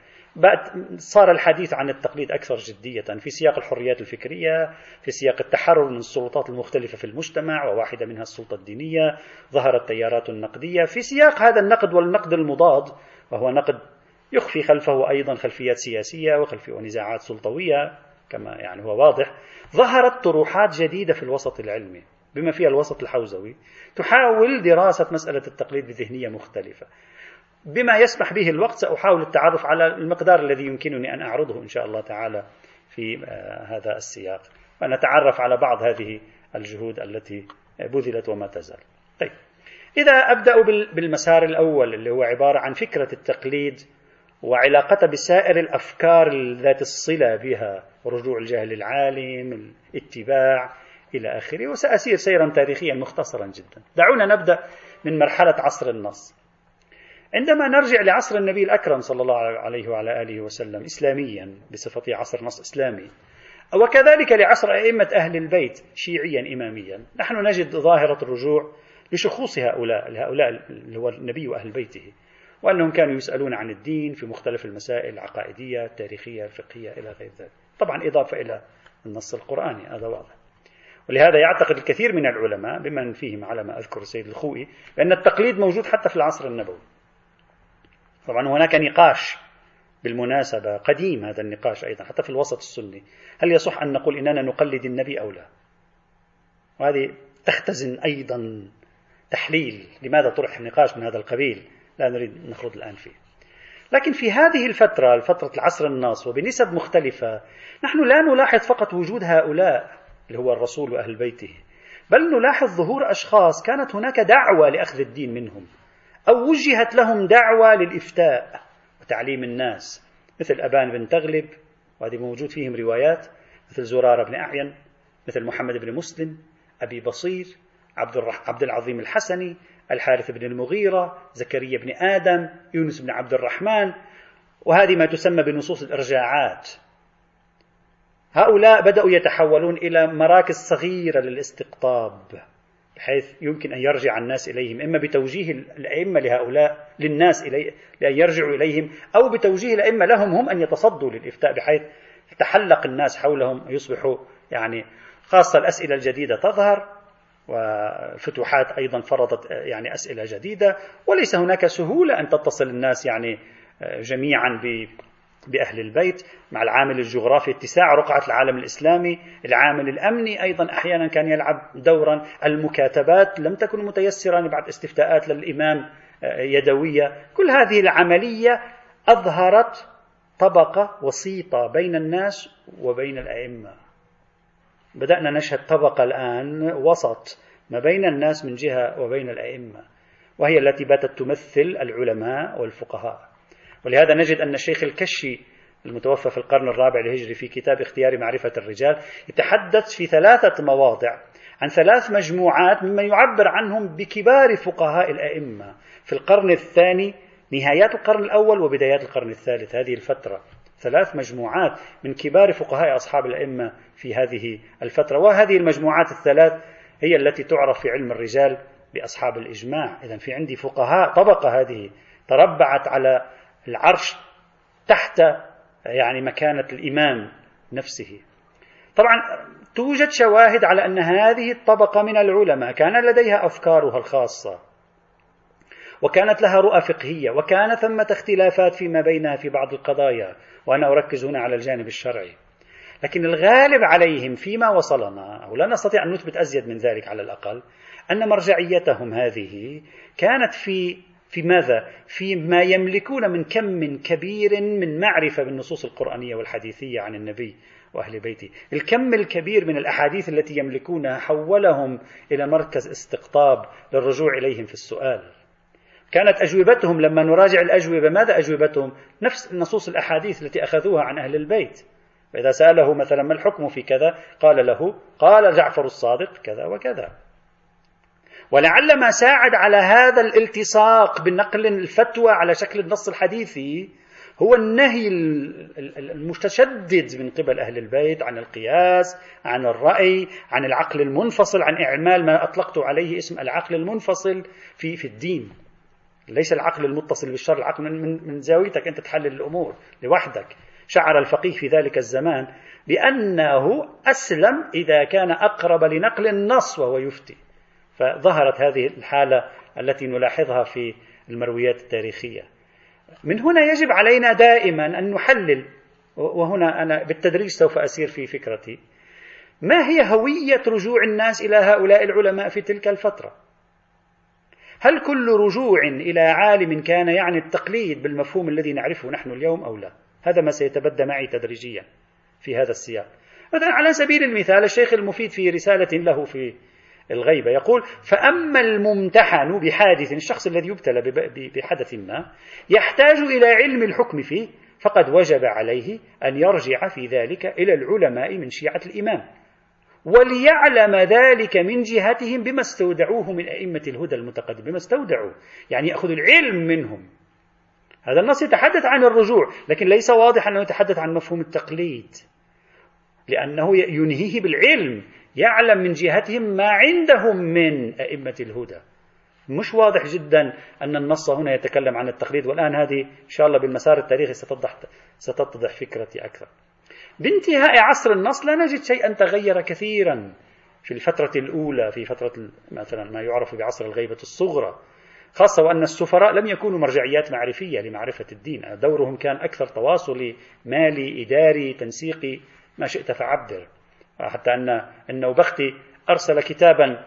صار الحديث عن التقليد أكثر جدية في سياق الحريات الفكرية، في سياق التحرر من السلطات المختلفة في المجتمع، وواحدة منها السلطة الدينية. ظهرت تيارات النقدية في سياق هذا النقد والنقد المضاد، وهو نقد يخفي خلفه أيضا خلفيات سياسية وخلفية ونزاعات سلطوية كما يعني هو واضح. ظهرت طروحات جديدة في الوسط العلمي بما فيها الوسط الحوزوي تحاول دراسة مسألة التقليد بذهنية مختلفة. بما يسمح به الوقت سأحاول التعرف على المقدار الذي يمكنني أن أعرضه إن شاء الله تعالى في هذا السياق، ونتعرف على بعض هذه الجهود التي بذلت وما تزال. طيب، إذا أبدأ بالمسار الأول اللي هو عبارة عن فكرة التقليد وعلاقتها بسائر الأفكار ذات الصلة بها، رجوع الجهل العالم، الاتباع إلى آخره، وسأسير سيرا تاريخيا مختصرا جدا. دعونا نبدأ من مرحلة عصر النص. عندما نرجع لعصر النبي الأكرم صلى الله عليه وعلى آله وسلم إسلاميا بصفته عصر نص إسلامي، وكذلك لعصر أئمة أهل البيت شيعيا إماميا، نحن نجد ظاهرة الرجوع لشخوص هؤلاء اللي هو النبي وأهل بيته، وأنهم كانوا يسألون عن الدين في مختلف المسائل العقائدية التاريخية الفقهية إلى غير ذلك، طبعا إضافة إلى النص القرآني، هذا واضح. ولهذا يعتقد الكثير من العلماء بمن فيهم على ما أذكر السيد الخوئي بأن التقليد موجود حتى في العصر النبوي. طبعا هناك نقاش بالمناسبة قديم، هذا النقاش أيضا حتى في الوسط السني، هل يصح أن نقول إننا نقلد النبي أو لا؟ وهذه تختزن أيضا تحليل لماذا طرح النقاش من هذا القبيل، لا نريد نخوض الآن فيه. لكن في هذه الفترة، فترة العصر الناص وبنسب مختلفة، نحن لا نلاحظ فقط وجود هؤلاء اللي هو الرسول وأهل بيته، بل نلاحظ ظهور أشخاص كانت هناك دعوة لأخذ الدين منهم، أو وجهت لهم دعوة للإفتاء وتعليم الناس، مثل أبان بن تغلب، وهذه موجود فيهم روايات، مثل زرارة بن أعين، مثل محمد بن مسلم، أبي بصير، عبد العظيم الحسني، الحارث بن المغيرة، زكريا بن آدم، يونس بن عبد الرحمن، وهذه ما تسمى بنصوص الإرجاعات. هؤلاء بدأوا يتحولون إلى مراكز صغيرة للاستقطاب، بحيث يمكن أن يرجع الناس إليهم، إما بتوجيه الأئمة لهؤلاء للناس لأن يرجعوا إليهم، أو بتوجيه الأئمة لهم هم أن يتصدوا للإفتاء، بحيث تحلق الناس حولهم يصبحوا يعني خاصة الأسئلة الجديدة تظهر، وفتوحات أيضا فرضت يعني أسئلة جديدة، وليس هناك سهولة أن تتصل الناس يعني جميعا بأهل البيت، مع العامل الجغرافي اتساع رقعة العالم الإسلامي، العامل الأمني أيضا أحيانا كان يلعب دورا، المكاتبات لم تكن متيسرة بعد استفتاءات للإمام يدوية. كل هذه العملية أظهرت طبقة وسيطة بين الناس وبين الأئمة. بدأنا نشهد طبقة الآن وسط ما بين الناس من جهة وبين الأئمة، وهي التي باتت تمثل العلماء والفقهاء. ولهذا نجد أن الشيخ الكشي المتوفى في القرن الرابع الهجري في كتاب اختيار معرفة الرجال يتحدث في 3 مواضع عن 3 مجموعات ممن يعبر عنهم بكبار فقهاء الأئمة في القرن الثاني، نهايات القرن الأول وبدايات القرن الثالث، هذه الفترة 3 مجموعات من كبار فقهاء أصحاب الأئمة في هذه الفترة. وهذه المجموعات ال3 هي التي تعرف في علم الرجال بأصحاب الإجماع. إذن في عندي فقهاء طبقة هذه تربعت على العرش تحت يعني مكانة الإمام نفسه. طبعا توجد شواهد على أن هذه الطبقة من العلماء كان لديها أفكارها الخاصة، وكانت لها رؤى فقهية، وكان ثمة اختلافات فيما بينها في بعض القضايا، وأنا أركز هنا على الجانب الشرعي. لكن الغالب عليهم فيما وصلنا، أو لا نستطيع أن نثبت أزيد من ذلك على الأقل، أن مرجعيتهم هذه كانت في ماذا؟ في ما يملكون من كم كبير من معرفة بالنصوص القرآنية والحديثية عن النبي وأهل بيته. الكم الكبير من الأحاديث التي يملكونها حولهم إلى مركز استقطاب للرجوع إليهم في السؤال. كانت أجوبتهم لما نراجع الأجوبة، ماذا أجوبتهم؟ نفس النصوص الأحاديث التي أخذوها عن أهل البيت. فإذا سأله مثلا ما الحكم في كذا، قال له قال جعفر الصادق كذا وكذا. ولعل ما ساعد على هذا الالتصاق بالنقل الفتوى على شكل النص الحديثي هو النهي المتشدد من قبل أهل البيت عن القياس، عن الرأي، عن العقل المنفصل، عن إعمال ما أطلقت عليه اسم العقل المنفصل في الدين. ليس العقل المتصل بالشرع، العقل من زاويتك أنت تحلل الأمور لوحدك. شعر الفقيه في ذلك الزمان بأنه أسلم إذا كان أقرب لنقل النص وهو يفتي. فظهرت هذه الحالة التي نلاحظها في المرويات التاريخية. من هنا يجب علينا دائما أن نحلل، وهنا أنا بالتدريج سوف أسير في فكرتي، ما هي هوية رجوع الناس إلى هؤلاء العلماء في تلك الفترة؟ هل كل رجوع إلى عالم كان يعني التقليد بالمفهوم الذي نعرفه نحن اليوم أو لا؟ هذا ما سيتبدى معي تدريجيا في هذا السياق. مثلا على سبيل المثال الشيخ المفيد في رسالة له في الغيبة يقول: فأما الممتحن بحادث، الشخص الذي يبتلى بحدث ما يحتاج إلى علم الحكم فيه، فقد وجب عليه أن يرجع في ذلك إلى العلماء من شيعة الإمام، وليعلم ذلك من جهتهم بما استودعوه من أئمة الهدى المتقدم. بما استودعوا يعني يأخذ العلم منهم. هذا النص يتحدث عن الرجوع، لكن ليس واضح أنه يتحدث عن مفهوم التقليد، لأنه ينهيه بالعلم، يعلم من جهتهم ما عندهم من أئمة الهدى. مش واضح جدا أن النص هنا يتكلم عن التقليد، والآن هذه إن شاء الله بالمسار التاريخي ستتضح فكرتي أكثر. بانتهاء عصر النص لا نجد شيئا تغير كثيرا في الفترة الأولى، في فترة مثلا ما يعرف بعصر الغيبة الصغرى، خاصة وأن السفراء لم يكونوا مرجعيات معرفية لمعرفة الدين. دورهم كان أكثر تواصلي، مالي، إداري، تنسيقي، ما شئت فعبر. حتى أن النوبختي أرسل كتابا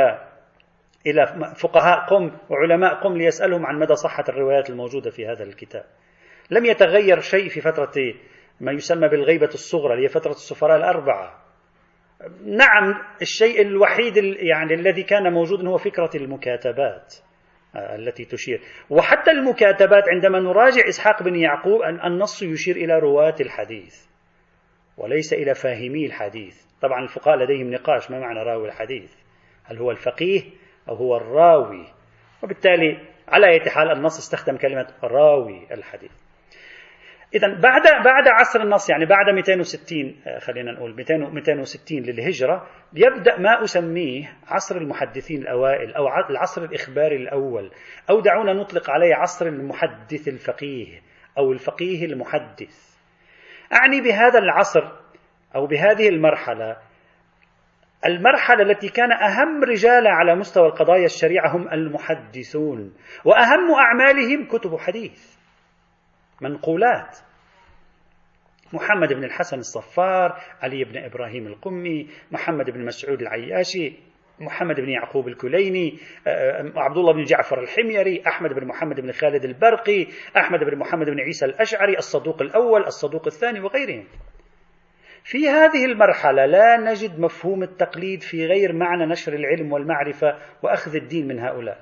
إلى فقهاء قم وعلماء قم ليسألهم عن مدى صحة الروايات الموجودة في هذا الكتاب. لم يتغير شيء في فترة ما يسمى بالغيبة الصغرى، اللي هي فترة السفراء 4. نعم، الشيء الوحيد يعني الذي كان موجودا هو فكرة المكاتبات التي تشير، وحتى المكاتبات عندما نراجع إسحاق بن يعقوب النص يشير إلى رواة الحديث وليس إلى فاهمي الحديث. طبعا الفقهاء لديهم نقاش ما معنى راوي الحديث، هل هو الفقيه أو هو الراوي، وبالتالي على أي حال النص استخدم كلمة راوي الحديث. إذن بعد عصر النص، يعني بعد 260 خلينا نقول 260 للهجرة، يبدأ ما أسميه عصر المحدثين الأوائل أو العصر الإخباري الأول، أو دعونا نطلق عليه عصر المحدث الفقيه أو الفقيه المحدث. أعني بهذا العصر أو بهذه المرحلة التي كان أهم رجال على مستوى القضايا الشريعة هم المحدثون، وأهم أعمالهم كتب حديث منقولات. محمد بن الحسن الصفار، علي بن إبراهيم القمي، محمد بن مسعود العياشي، محمد بن يعقوب الكليني، عبد الله بن جعفر الحميري، أحمد بن محمد بن خالد البرقي، أحمد بن محمد بن عيسى الأشعري، الصدوق الأول، الصدوق الثاني، وغيرهم. في هذه المرحلة لا نجد مفهوم التقليد في غير معنى نشر العلم والمعرفة وأخذ الدين من هؤلاء.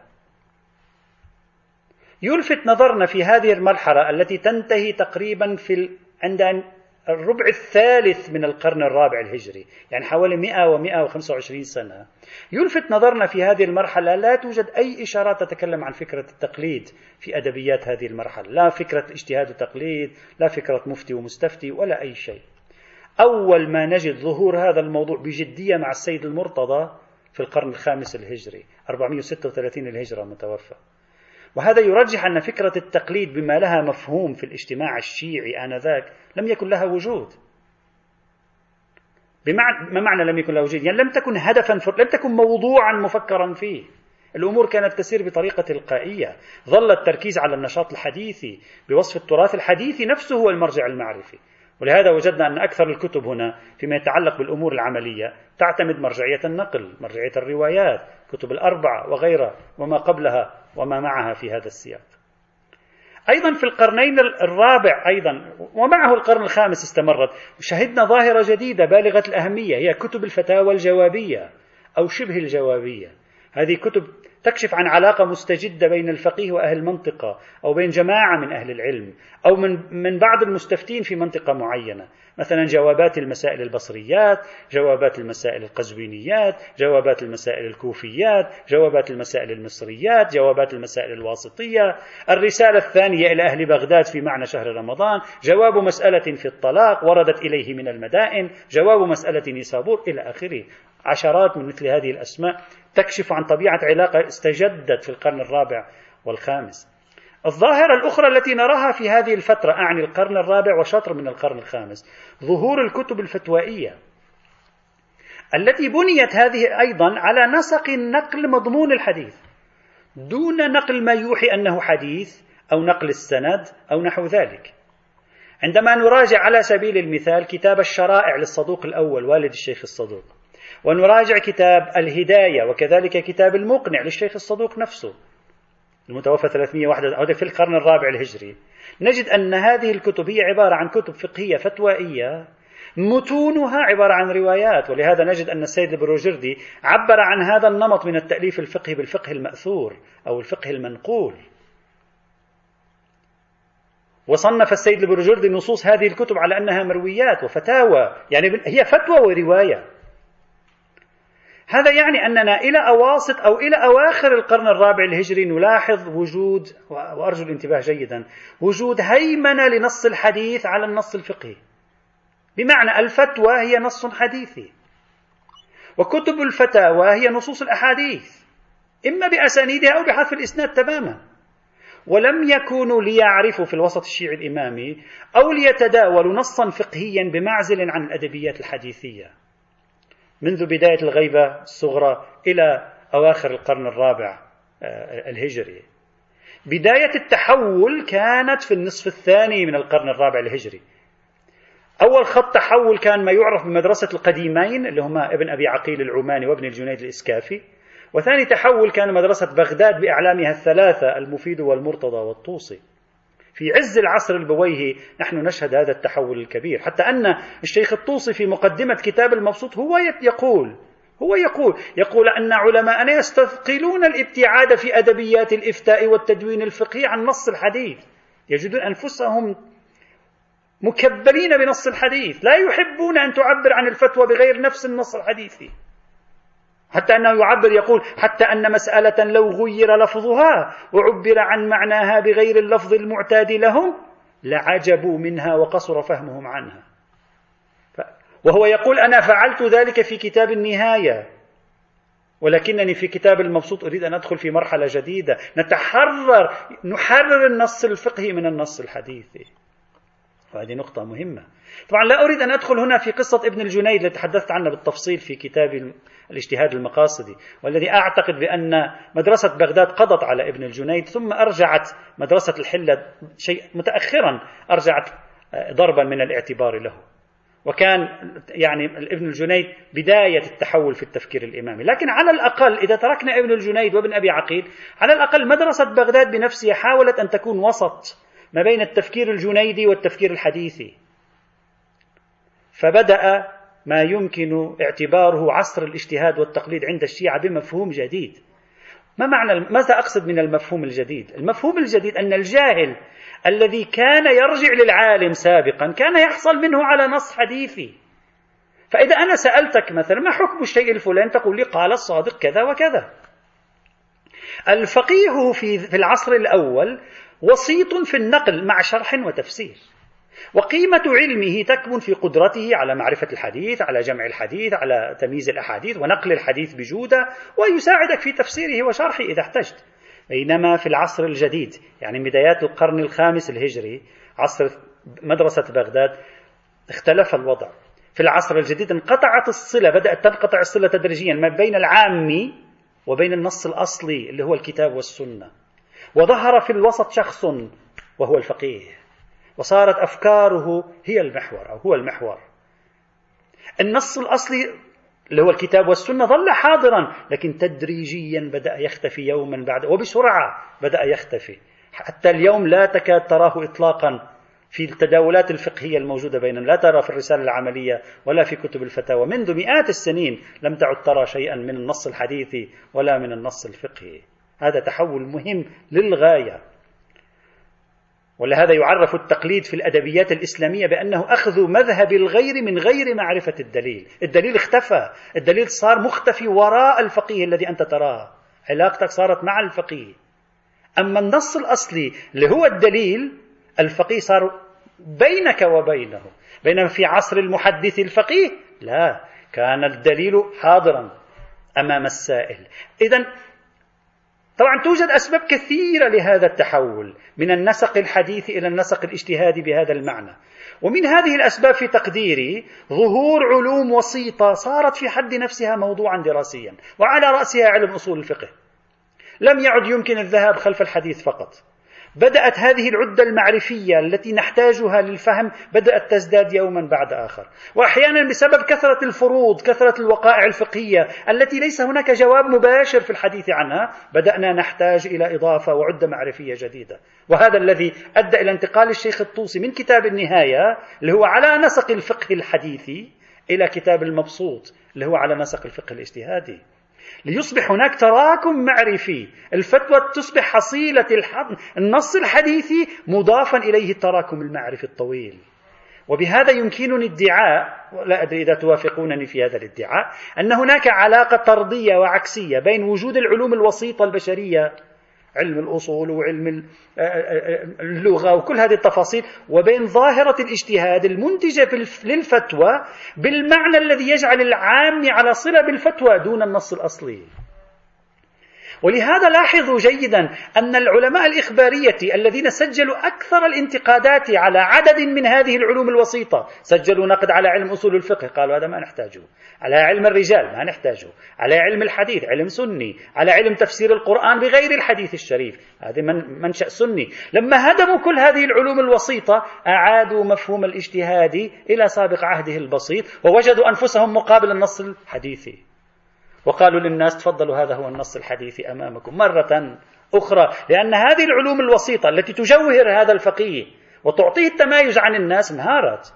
يلفت نظرنا في هذه المرحلة التي تنتهي تقريبا عند الربع الثالث من القرن الرابع الهجري، يعني حوالي 100 و 125 سنة. يلفت نظرنا في هذه المرحلة لا توجد أي إشارات تتكلم عن فكرة التقليد في أدبيات هذه المرحلة، لا فكرة اجتهاد وتقليد، لا فكرة مفتي ومستفتي، ولا أي شيء. أول ما نجد ظهور هذا الموضوع بجدية مع السيد المرتضى في القرن الخامس الهجري، 436 الهجرة متوفى. وهذا يرجح أن فكرة التقليد بما لها مفهوم في الاجتماع الشيعي آنذاك لم يكن لها وجود. ما معنى لم يكن لها وجود؟ يعني لم تكن هدفا، لم تكن موضوعا مفكرا فيه. الأمور كانت تسير بطريقة تلقائية، ظل التركيز على النشاط الحديثي بوصف التراث الحديثي نفسه هو المرجع المعرفي. ولهذا وجدنا أن أكثر الكتب هنا فيما يتعلق بالأمور العملية تعتمد مرجعية النقل، مرجعية الروايات، كتب الأربعة وغيرها وما قبلها وما معها في هذا السياق. أيضا في القرنين الرابع أيضا ومعه القرن الخامس استمرت، وشهدنا ظاهرة جديدة بالغة الأهمية، هي كتب الفتاوى الجوابية أو شبه الجوابية. هذه كتب تكشف عن علاقة مستجدة بين الفقيه وأهل المنطقة، أو بين جماعة من أهل العلم، أو من بعض المستفتين في منطقة معينة، مثلا جوابات المسائل البصريات، جوابات المسائل القزوينيات، جوابات المسائل الكوفيات، جوابات المسائل المصريات، جوابات المسائل الواسطية، الرسالة الثانية إلى أهل بغداد في معنى شهر رمضان، جواب مسألة في الطلاق وردت إليه من المدائن، جواب مسألة نيسابور، إلى آخره. عشرات من مثل هذه الأسماء تكشف عن طبيعة علاقة استجدت في القرن الرابع والخامس. الظاهرة الأخرى التي نراها في هذه الفترة، أعني القرن الرابع وشطر من القرن الخامس، ظهور الكتب الفتوائية التي بنيت هذه أيضا على نسق نقل مضمون الحديث دون نقل ما يوحي أنه حديث أو نقل السند أو نحو ذلك. عندما نراجع على سبيل المثال كتاب الشرائع للصدوق الأول والد الشيخ الصدوق، ونراجع كتاب الهداية وكذلك كتاب المقنع للشيخ الصدوق نفسه المتوفى 301 في القرن الرابع الهجري، نجد أن هذه الكتب هي عبارة عن كتب فقهية فتوائية متونها عبارة عن روايات. ولهذا نجد أن السيد البروجردي عبر عن هذا النمط من التأليف الفقهي بالفقه المأثور أو الفقه المنقول، وصنف السيد البروجردي نصوص هذه الكتب على أنها مرويات وفتاوى، يعني هي فتوى ورواية. هذا يعني أننا إلى أواسط أو إلى أواخر القرن الرابع الهجري نلاحظ وجود، وأرجو الانتباه جيدا، وجود هيمنة لنص الحديث على النص الفقهي، بمعنى الفتوى هي نص حديثي، وكتب الفتاوى هي نصوص الأحاديث إما بأسانيدها أو بحذف الإسناد تماما. ولم يكونوا ليعرفوا في الوسط الشيعي الإمامي أو ليتداولوا نصا فقهيا بمعزل عن الأدبيات الحديثية منذ بداية الغيبة الصغرى إلى أواخر القرن الرابع الهجري. بداية التحول كانت في النصف الثاني من القرن الرابع الهجري. أول خط تحول كان ما يعرف بمدرسة القديمين اللي هما ابن أبي عقيل العماني وابن الجنيد الإسكافي، وثاني تحول كان مدرسة بغداد بأعلامها الثلاثة المفيد والمرتضى والطوسي. في عز العصر البويهي نحن نشهد هذا التحول الكبير، حتى أن الشيخ الطوسي في مقدمة كتاب المبسوط هو يقول أن علماءنا يستثقلون الابتعاد في أدبيات الإفتاء والتدوين الفقهي عن نص الحديث، يجدون أنفسهم مكبلين بنص الحديث، لا يحبون أن تعبر عن الفتوى بغير نفس النص الحديثي، حتى أنه يقول حتى أن مسألة لو غير لفظها وعبر عن معناها بغير اللفظ المعتاد لهم لعجبوا منها وقصر فهمهم عنها. وهو يقول أنا فعلت ذلك في كتاب النهاية، ولكنني في كتاب المبسوط أريد أن أدخل في مرحلة جديدة، نحرر النص الفقهي من النص الحديثي. وهذه نقطة مهمة. طبعا لا أريد أن أدخل هنا في قصة ابن الجنيد التي تحدثت عنها بالتفصيل في كتاب الاجتهاد المقاصدي، والذي أعتقد بأن مدرسة بغداد قضت على ابن الجنيد، ثم أرجعت مدرسة الحلة شيء متأخرا أرجعت ضربا من الاعتبار له، وكان يعني ابن الجنيد بداية التحول في التفكير الإمامي. لكن على الأقل إذا تركنا ابن الجنيد وابن أبي عقيل، على الأقل مدرسة بغداد بنفسها حاولت أن تكون وسط ما بين التفكير الجنيدي والتفكير الحديثي، فبدأ ما يمكن اعتباره عصر الاجتهاد والتقليد عند الشيعة بمفهوم جديد. ماذا أقصد من المفهوم الجديد؟ المفهوم الجديد أن الجاهل الذي كان يرجع للعالم سابقا كان يحصل منه على نص حديثي، فإذا أنا سألتك مثلا ما حكم الشيء الفلاني تقول لي قال الصادق كذا وكذا. الفقيه في العصر الأول وسيط في النقل مع شرح وتفسير، وقيمة علمه تكمن في قدرته على معرفة الحديث، على جمع الحديث، على تمييز الأحاديث ونقل الحديث بجودة، ويساعدك في تفسيره وشرحه إذا احتجت. بينما في العصر الجديد يعني بدايات القرن الخامس الهجري عصر مدرسة بغداد اختلف الوضع. في العصر الجديد انقطعت الصلة، بدأت تنقطع الصلة تدريجيا ما بين العامي وبين النص الأصلي اللي هو الكتاب والسنة، وظهر في الوسط شخص وهو الفقيه، وصارت أفكاره هي المحور أو هو المحور. النص الأصلي اللي هو الكتاب والسنة ظل حاضرا، لكن تدريجيا بدأ يختفي يوما بعد، وبسرعة بدأ يختفي، حتى اليوم لا تكاد تراه إطلاقا في التداولات الفقهية الموجودة بيننا، لا ترى في الرسالة العملية ولا في كتب الفتاوى. منذ مئات السنين لم تعد ترى شيئا من النص الحديثي ولا من النص الفقهي. هذا تحول مهم للغاية، ولهذا يعرف التقليد في الأدبيات الإسلامية بأنه أخذ مذهب الغير من غير معرفة الدليل. الدليل اختفى، الدليل صار مختفي وراء الفقيه الذي أنت تراه، علاقتك صارت مع الفقيه. أما النص الأصلي اللي هو الدليل، الفقيه صار بينك وبينه. بينما في عصر المحدث الفقيه لا، كان الدليل حاضرا أمام السائل. إذن طبعا توجد أسباب كثيرة لهذا التحول من النسق الحديثي إلى النسق الاجتهادي بهذا المعنى، ومن هذه الأسباب في تقديري ظهور علوم وسيطة صارت في حد نفسها موضوعا دراسيا، وعلى رأسها علم أصول الفقه. لم يعد يمكن الذهاب خلف الحديث فقط، بدأت هذه العدة المعرفية التي نحتاجها للفهم بدأت تزداد يوما بعد آخر، وأحيانا بسبب كثرة الفروض، كثرة الوقائع الفقهية التي ليس هناك جواب مباشر في الحديث عنها، بدأنا نحتاج إلى إضافة وعدة معرفية جديدة. وهذا الذي أدى إلى انتقال الشيخ الطوسي من كتاب النهاية اللي هو على نسق الفقه الحديثي إلى كتاب المبسوط اللي هو على نسق الفقه الاجتهادي، ليصبح هناك تراكم معرفي. الفتوى تصبح حصيلة النص الحديثي مضافا إليه التراكم المعرفي الطويل. وبهذا يمكنني ادعاء، ولا أدري إذا توافقونني في هذا الادعاء، أن هناك علاقة طردية وعكسية بين وجود العلوم الوسيطة البشرية، علم الأصول وعلم اللغة وكل هذه التفاصيل، وبين ظاهرة الاجتهاد المنتجة للفتوى بالمعنى الذي يجعل العام على صلة بالفتوى دون النص الأصلي. ولهذا لاحظوا جيدا أن العلماء الإخبارية الذين سجلوا أكثر الانتقادات على عدد من هذه العلوم الوسيطة، سجلوا نقد على علم أصول الفقه، قالوا هذا ما نحتاجه، على علم الرجال ما نحتاجه، على علم الحديث علم سني، على علم تفسير القرآن بغير الحديث الشريف هذا منشأ سني. لما هدموا كل هذه العلوم الوسيطة أعادوا مفهوم الاجتهاد إلى سابق عهده البسيط، ووجدوا أنفسهم مقابل النص الحديثي، وقالوا للناس تفضلوا هذا هو النص الحديثي أمامكم مرة أخرى، لأن هذه العلوم الوسيطة التي تجوهر هذا الفقيه وتعطيه التمايز عن الناس انهارت.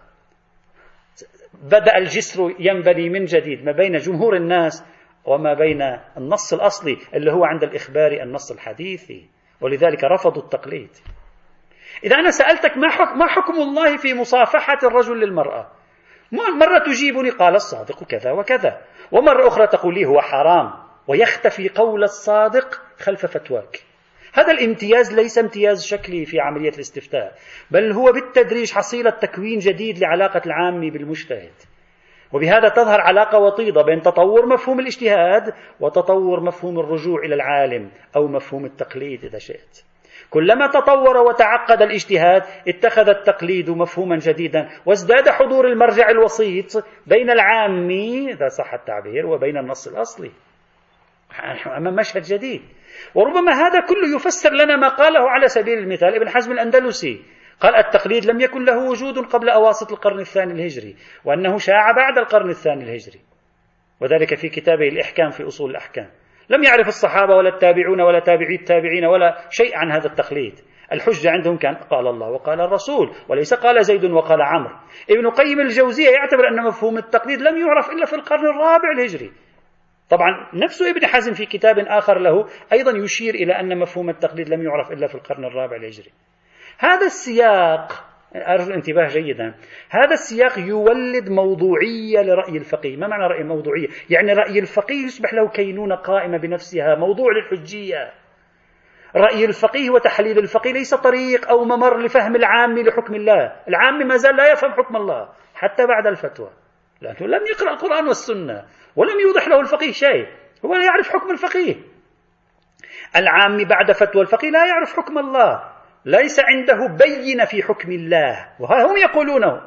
بدأ الجسر ينبني من جديد ما بين جمهور الناس وما بين النص الأصلي اللي هو عند الإخباري النص الحديثي، ولذلك رفضوا التقليد. إذا أنا سألتك ما حكم الله في مصافحة الرجل للمرأة، مرة تجيبني قال الصادق كذا وكذا، ومرة أخرى تقول لي هو حرام، ويختفي قول الصادق خلف فتواك. هذا الامتياز ليس امتياز شكلي في عملية الاستفتاء، بل هو بالتدريج حصيلة تكوين جديد لعلاقة العامي بالمجتهد، وبهذا تظهر علاقة وطيدة بين تطور مفهوم الاجتهاد وتطور مفهوم الرجوع إلى العالم أو مفهوم التقليد إذا شئت. كلما تطور وتعقد الاجتهاد اتخذ التقليد مفهوما جديدا، وازداد حضور المرجع الوسيط بين العامي إذا صح التعبير وبين النص الأصلي. أمام مشهد جديد. وربما هذا كله يفسر لنا ما قاله على سبيل المثال ابن حزم الأندلسي، قال التقليد لم يكن له وجود قبل أواسط القرن الثاني الهجري، وأنه شاع بعد القرن الثاني الهجري، وذلك في كتابه الإحكام في أصول الأحكام. لم يعرف الصحابة ولا التابعون ولا تابعي التابعين ولا شيء عن هذا التقليد. الحجة عندهم كان قال الله وقال الرسول، وليس قال زيد وقال عمرو. ابن قيم الجوزية يعتبر أن مفهوم التقليد لم يعرف إلا في القرن الرابع الهجري. طبعا نفس ابن حزم في كتاب آخر له أيضا يشير إلى أن مفهوم التقليد لم يعرف إلا في القرن الرابع الهجري. هذا السياق، أرجو الانتباه جيدا، هذا السياق يولد موضوعية لرأي الفقيه. ما معنى رأي موضوعية؟ يعني رأي الفقيه يصبح له كينونة قائمة بنفسها، موضوع للحجية. رأي الفقيه وتحليل الفقيه ليس طريق أو ممر لفهم العام لحكم الله. العام ما زال لا يفهم حكم الله حتى بعد الفتوى، لأنه لم يقرأ القرآن والسنة ولم يوضح له الفقيه شيء، هو لا يعرف حكم الفقيه. العام بعد فتوى الفقيه لا يعرف حكم الله، ليس عنده بينة في حكم الله، وها هم يقولونه،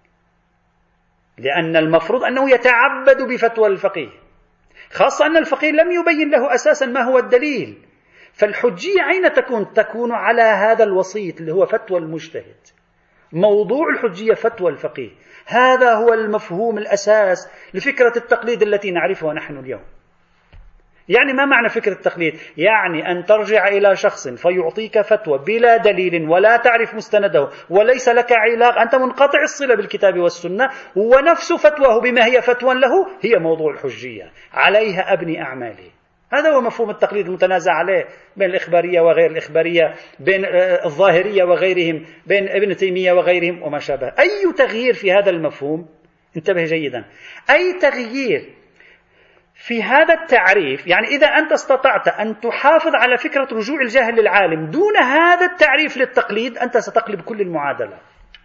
لأن المفروض أنه يتعبد بفتوى الفقيه، خاصة أن الفقيه لم يبين له أساسا ما هو الدليل. فالحجية أين تكون على هذا الوسيط اللي هو فتوى المجتهد. موضوع الحجية فتوى الفقيه، هذا هو المفهوم الأساس لفكرة التقليد التي نعرفها نحن اليوم. يعني ما معنى فكرة التقليد؟ يعني أن ترجع إلى شخص فيعطيك فتوى بلا دليل ولا تعرف مستنده وليس لك علاقة، أنت منقطع الصلة بالكتاب والسنة، ونفس فتواه بما هي فتوى له هي موضوع الحجية، عليها أبني أعمالي. هذا هو مفهوم التقليد المتنازع عليه بين الإخبارية وغير الإخبارية، بين الظاهرية وغيرهم، بين ابن تيمية وغيرهم وما شابه. أي تغيير في هذا المفهوم، انتبه جيدا، أي تغيير في هذا التعريف، يعني إذا أنت استطعت أن تحافظ على فكرة رجوع الجاهل للعالم دون هذا التعريف للتقليد، أنت ستقلب كل المعادلة.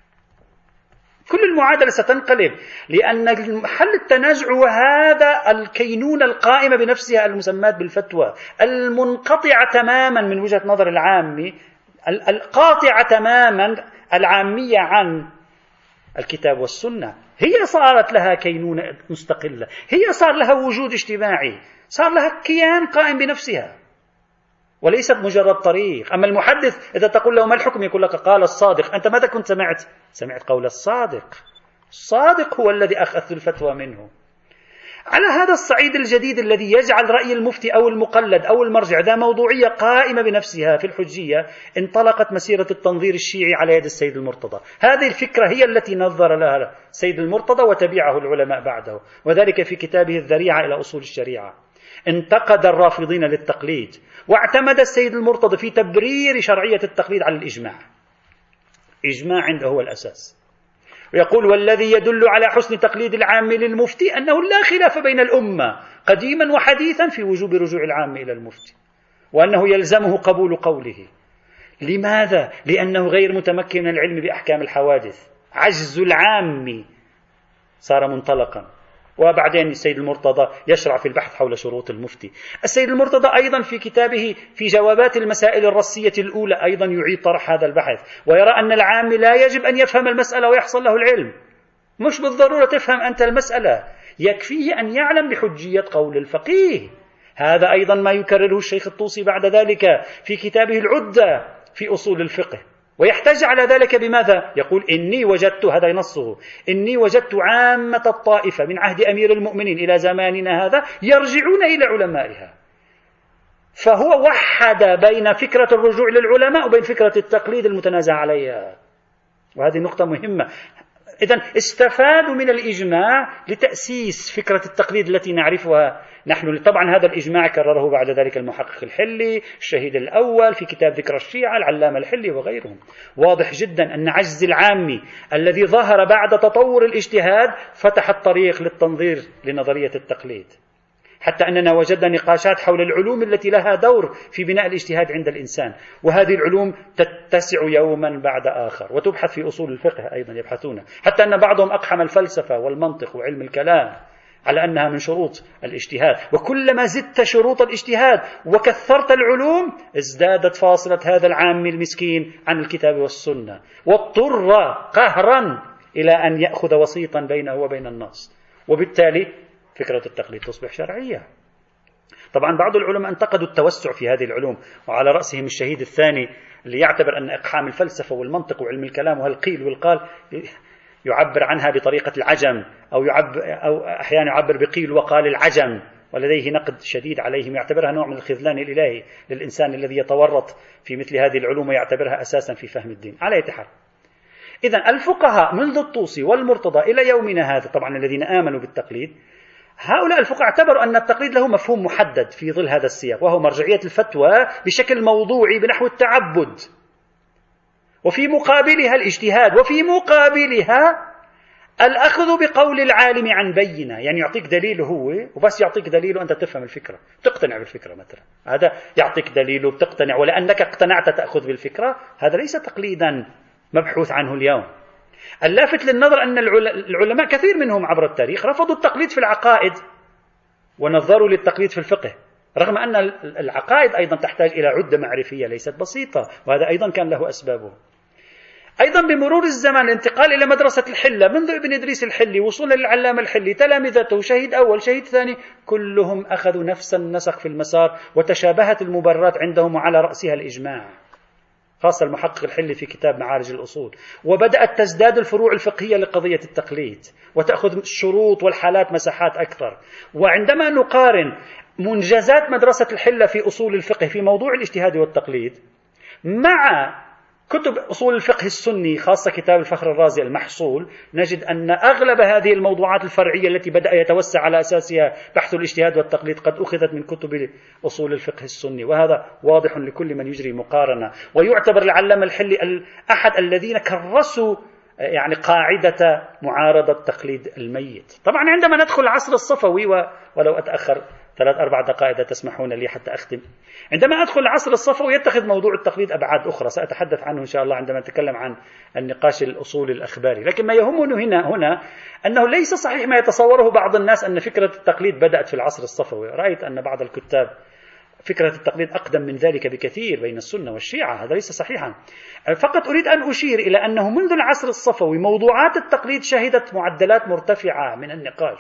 كل المعادلة ستنقلب، لأن محل التنازع وهذا الكينونة القائمة بنفسها المسماة بالفتوى، المنقطعة تماما من وجهة نظر العامي، القاطعة تماما العامية عن الكتاب والسنة، هي صارت لها كينونة مستقلة، هي صار لها وجود اجتماعي، صار لها كيان قائم بنفسها وليست مجرد طريق. أما المحدث إذا تقول له ما الحكم يقول لك قال الصادق، أنت ماذا كنت سمعت قول الصادق. الصادق هو الذي أخذت الفتوى منه. على هذا الصعيد الجديد الذي يجعل رأي المفتي أو المقلد أو المرجع ذا موضوعية قائمة بنفسها في الحجية، انطلقت مسيرة التنظير الشيعي على يد السيد المرتضى. هذه الفكرة هي التي نظر لها السيد المرتضى وتبعه العلماء بعده، وذلك في كتابه الذريعة إلى أصول الشريعة. انتقد الرافضين للتقليد، واعتمد السيد المرتضى في تبرير شرعية التقليد على الإجماع. إجماع عنده هو الأساس، ويقول والذي يدل على حسن تقليد العام للمفتي أنه لا خلاف بين الأمة قديما وحديثا في وجوب رجوع العام إلى المفتي، وأنه يلزمه قبول قوله. لماذا؟ لأنه غير متمكن من العلم بأحكام الحوادث، عجز العام صار منطلقا. وبعدين السيد المرتضى يشرع في البحث حول شروط المفتي. السيد المرتضى أيضا في كتابه في جوابات المسائل الرسية الأولى أيضا يعيد طرح هذا البحث، ويرى أن العام لا يجب أن يفهم المسألة ويحصل له العلم، مش بالضرورة تفهم أنت المسألة، يكفيه أن يعلم بحجية قول الفقيه. هذا أيضا ما يكرره الشيخ الطوسي بعد ذلك في كتابه العدة في أصول الفقه، ويحتج على ذلك بماذا؟ يقول إني وجدت، هذا نصه، إني وجدت عامة الطائفة من عهد أمير المؤمنين إلى زماننا هذا يرجعون إلى علمائها. فهو وحد بين فكرة الرجوع للعلماء وبين فكرة التقليد المتنازع عليها، وهذه نقطة مهمة. إذن استفادوا من الإجماع لتأسيس فكرة التقليد التي نعرفها نحن. طبعا هذا الإجماع كرره بعد ذلك المحقق الحلي، الشهيد الأول في كتاب ذكر الشيعة، العلامة الحلي وغيرهم. واضح جدا أن عجز العامي الذي ظهر بعد تطور الاجتهاد فتح الطريق للتنظير لنظرية التقليد، حتى أننا وجدنا نقاشات حول العلوم التي لها دور في بناء الاجتهاد عند الإنسان، وهذه العلوم تتسع يوما بعد آخر وتبحث في أصول الفقه أيضا يبحثون، حتى أن بعضهم أقحم الفلسفة والمنطق وعلم الكلام على أنها من شروط الاجتهاد. وكلما زدت شروط الاجتهاد وكثرت العلوم ازدادت فاصلة هذا العامي المسكين عن الكتاب والسنة، واضطر قهرا إلى أن يأخذ وسيطا بينه وبين النص، وبالتالي فكرة التقليد تصبح شرعية. طبعا بعض العلماء انتقدوا التوسع في هذه العلوم، وعلى رأسهم الشهيد الثاني اللي يعتبر أن إقحام الفلسفة والمنطق وعلم الكلام وهالقيل والقال يعبر عنها بطريقة العجم، أو أحيانا يعبر بقيل وقال العجم، ولديه نقد شديد عليهم، يعتبرها نوع من الخذلان الإلهي للإنسان الذي يتورط في مثل هذه العلوم ويعتبرها أساسا في فهم الدين. على أي حال، إذن الفقهاء منذ الطوسي والمرتضى إلى يومنا هذا، طبعا الذين آمنوا بالتقليد، هؤلاء الفقهاء اعتبروا أن التقليد له مفهوم محدد في ظل هذا السياق، وهو مرجعية الفتوى بشكل موضوعي بنحو التعبد، وفي مقابلها الاجتهاد، وفي مقابلها الأخذ بقول العالم عن بينة، يعني يعطيك دليله هو وبس، يعطيك دليله أنت تفهم الفكرة، تقتنع بالفكرة مثلا، هذا يعطيك دليله بتقتنع، ولأنك اقتنعت تأخذ بالفكرة. هذا ليس تقليدا مبحوث عنه اليوم. اللافت للنظر أن العلماء كثير منهم عبر التاريخ رفضوا التقليد في العقائد ونظروا للتقليد في الفقه، رغم أن العقائد أيضا تحتاج إلى عدة معرفية ليست بسيطة، وهذا أيضا كان له أسبابه. أيضا بمرور الزمان الانتقال إلى مدرسة الحلة، منذ ابن إدريس الحلي وصولا للعلامة الحلي، تلامذته شهيد أول شهيد ثاني، كلهم أخذوا نفس النسق في المسار، وتشابهت المبررات عندهم وعلى رأسها الإجماع، خاصة المحقق الحلي في كتاب معارج الأصول. وبدأت تزداد الفروع الفقهية لقضية التقليد وتأخذ الشروط والحالات مساحات أكثر. وعندما نقارن منجزات مدرسة الحلة في أصول الفقه في موضوع الاجتهاد والتقليد مع كتب أصول الفقه السني، خاصة كتاب الفخر الرازي المحصول، نجد أن أغلب هذه الموضوعات الفرعية التي بدأ يتوسع على أساسها بحث الاجتهاد والتقليد قد أخذت من كتب أصول الفقه السني، وهذا واضح لكل من يجري مقارنة. ويعتبر العلامة الحلي أحد الذين كرسوا يعني قاعدة معارضة تقليد الميت. طبعا عندما ندخل العصر الصفوي، ولو أتأخر 3-4 دقائق تسمحون لي حتى أختم، عندما أدخل العصر الصفوي يتخذ موضوع التقليد أبعاد أخرى سأتحدث عنه إن شاء الله عندما نتكلم عن النقاش الأصولي الأخباري. لكن ما يهمنا هنا أنه ليس صحيح ما يتصوره بعض الناس أن فكرة التقليد بدأت في العصر الصفوي. رأيت أن بعض الكتاب فكرة التقليد أقدم من ذلك بكثير بين السنة والشيعة، هذا ليس صحيحا. فقط أريد أن أشير إلى أنه منذ العصر الصفوي موضوعات التقليد شهدت معدلات مرتفعة من النقاش.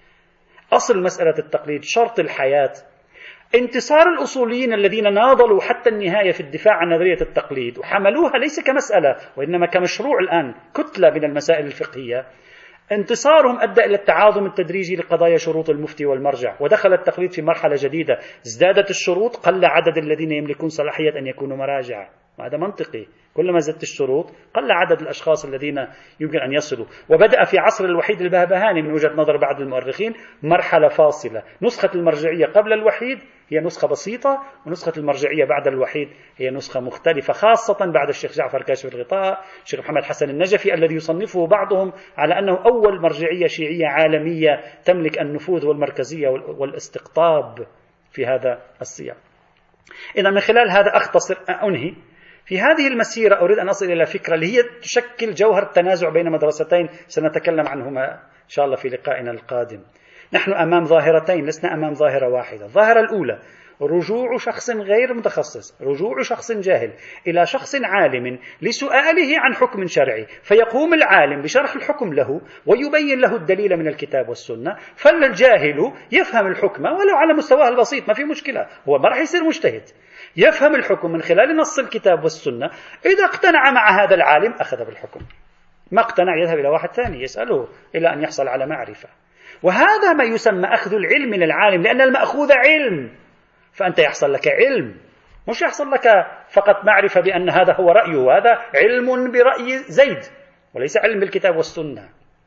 أصل مسألة التقليد شرط الحياة. انتصار الأصوليين الذين ناضلوا حتى النهاية في الدفاع عن نظرية التقليد وحملوها ليس كمسألة وإنما كمشروع الآن كتلة من المسائل الفقهية، انتصارهم أدى إلى التعاظم التدريجي لقضايا شروط المفتي والمرجع، ودخل التقليد في مرحلة جديدة. ازدادت الشروط قل عدد الذين يملكون صلاحية أن يكونوا مراجع، وهذا منطقي. كلما زادت الشروط قل عدد الأشخاص الذين يمكن أن يصلوا. وبدأ في عصر الوحيد البهبهاني من وجهة نظر بعض المؤرخين مرحلة فاصلة. نسخة المرجعية قبل الوحيد هي نسخة بسيطة، ونسخة المرجعية بعد الوحيد هي نسخة مختلفة، خاصة بعد الشيخ جعفر كاشف الغطاء، الشيخ محمد حسن النجفي الذي يصنفه بعضهم على أنه أول مرجعية شيعية عالمية تملك النفوذ والمركزية والاستقطاب في هذا السياق. إذا من خلال هذا أختصر أنهي في هذه المسيرة. أريد أن أصل إلى فكرة اللي هي تشكل جوهر التنازع بين مدرستين سنتكلم عنهما إن شاء الله في لقائنا القادم. نحن أمام ظاهرتين، لسنا أمام ظاهرة واحدة. الظاهرة الأولى رجوع شخص غير متخصص، رجوع شخص جاهل إلى شخص عالم لسؤاله عن حكم شرعي، فيقوم العالم بشرح الحكم له ويبين له الدليل من الكتاب والسنة، فالجاهل يفهم الحكم ولو على مستواه البسيط، ما في مشكلة، هو ما راح يصير مجتهد، يفهم الحكم من خلال نص الكتاب والسنة. إذا اقتنع مع هذا العالم أخذ بالحكم، ما اقتنع يذهب إلى واحد ثاني يسأله إلى أن يحصل على معرفة. وهذا ما يسمى أخذ العلم من العالم، لأن المأخوذ علم فأنت يحصل لك علم، مش يحصل لك فقط معرفة بأن هذا هو رأيه، هذا علم برأي زيد وليس علم بالكتاب والسنة.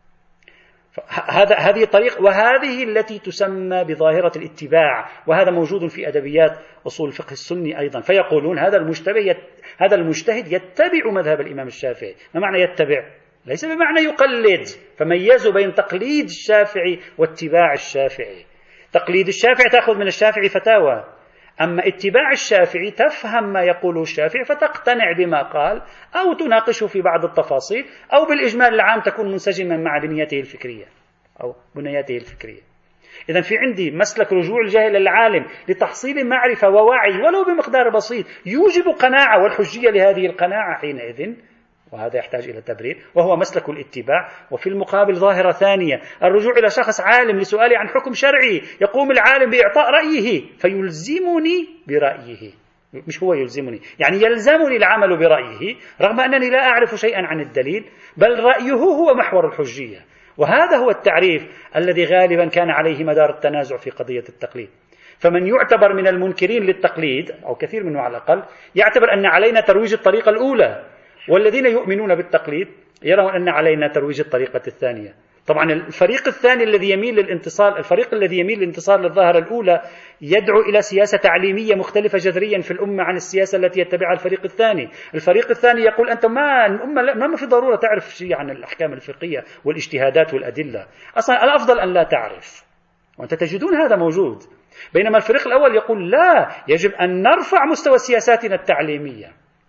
هذه الطريقة، وهذه التي تسمى بظاهرة الاتباع، وهذا موجود في أدبيات أصول الفقه السني أيضا. فيقولون هذا المجتهد يتبع مذهب الإمام الشافعي. ما معنى يتبع؟ ليس بمعنى يقلد، فميزوا بين تقليد الشافعي واتباع الشافعي. تقليد الشافعي تأخذ من الشافعي فتاوى، أما اتباع الشافعي تفهم ما يقوله الشافعي فتقتنع بما قال، أو تناقشه في بعض التفاصيل، أو بالإجمال العام تكون منسجما مع بنيته الفكرية أو بنيته الفكرية. إذن في عندي مسلك رجوع الجاهل العالم لتحصيل معرفة ووعي ولو بمقدار بسيط يوجب قناعة، والحجية لهذه القناعة حينئذ، وهذا يحتاج إلى تبرير، وهو مسلك الاتباع. وفي المقابل ظاهرة ثانية، الرجوع إلى شخص عالم لسؤالي عن حكم شرعي، يقوم العالم بإعطاء رأيه فيلزمني برأيه، مش هو يلزمني، يعني يلزمني العمل برأيه رغم أنني لا أعرف شيئا عن الدليل، بل رأيه هو محور الحجية. وهذا هو التعريف الذي غالبا كان عليه مدار التنازع في قضية التقليد. فمن يعتبر من المنكرين للتقليد، أو كثير منه على الأقل، يعتبر أن علينا ترويج الطريقة الأولى، والذين يؤمنون بالتقليد يرون أن علينا ترويج الطريقة الثانية. طبعا الفريق الثاني الذي يميل للانتصار، الفريق الذي يميل للانتصار للظاهرة الأولى يدعو إلى سياسة تعليمية مختلفة جذريا في الأمة عن السياسة التي يتبعها الفريق الثاني. الفريق الثاني يقول أنت الأمة ما في ضرورة تعرف شيء عن الأحكام الفقهية والاجتهادات والأدلة، أصلا الأفضل أن لا تعرف، وأنت تجدون هذا موجود. بينما الفريق الأول يقول لا، يجب أن نرفع مستوى سياساتنا التعليمية.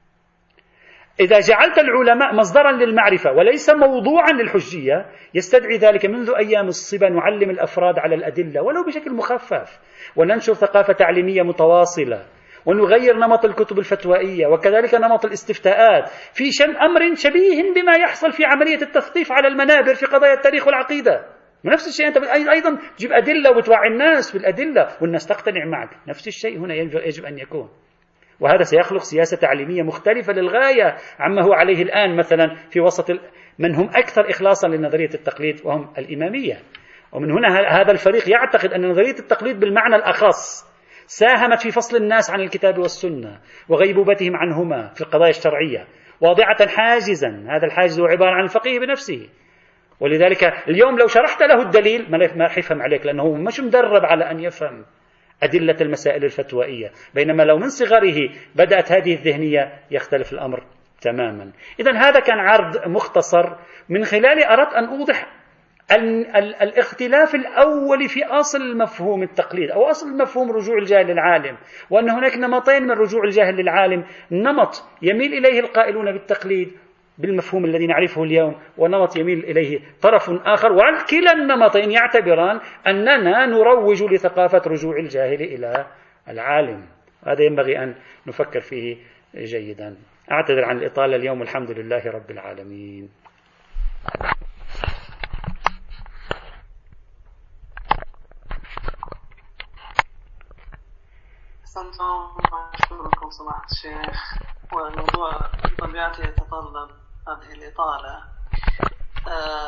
إذا جعلت العلماء مصدرا للمعرفة وليس موضوعا للحجية، يستدعي ذلك منذ أيام الصبا نعلم الأفراد على الأدلة ولو بشكل مخفف، وننشر ثقافة تعليمية متواصلة، ونغير نمط الكتب الفتوائية وكذلك نمط الاستفتاءات في أمر شبيه بما يحصل في عملية التثقيف على المنابر في قضايا التاريخ والعقيدة. ونفس الشيء أنت أيضا تجيب أدلة وتوعي الناس بالأدلة والناس تقتنع معك. نفس الشيء هنا يجب أن يكون، وهذا سيخلق سياسة تعليمية مختلفة للغاية عما هو عليه الآن مثلا في وسط من هم أكثر إخلاصا لنظرية التقليد وهم الإمامية. ومن هنا هذا الفريق يعتقد أن نظرية التقليد بالمعنى الأخص ساهمت في فصل الناس عن الكتاب والسنة وغيبوبتهم عنهما في القضايا الشرعية، واضعة حاجزا، هذا الحاجز هو عبارة عن الفقيه بنفسه. ولذلك اليوم لو شرحت له الدليل ما راح يفهم عليك، لأنه مش مدرب على أن يفهم أدلة المسائل الفتوائية. بينما لو من صغره بدأت هذه الذهنية يختلف الأمر تماما. إذن هذا كان عرض مختصر من خلاله أردت أن أوضح الاختلاف الأول في أصل مفهوم التقليد أو أصل مفهوم رجوع الجاهل للعالم، وأن هناك نمطين من رجوع الجاهل للعالم: نمط يميل إليه القائلون بالتقليد بالمفهوم الذي نعرفه اليوم، ونمط يميل إليه طرف آخر، وكلا النمطين يعتبران أننا نروج لثقافة رجوع الجاهل إلى العالم. هذا ينبغي أن نفكر فيه جيدا. أعتذر عن الإطالة اليوم، الحمد لله رب العالمين. أشكركم سماحة الشيخ. والموضوع بطبيعته يتطلب هذه الإطالة.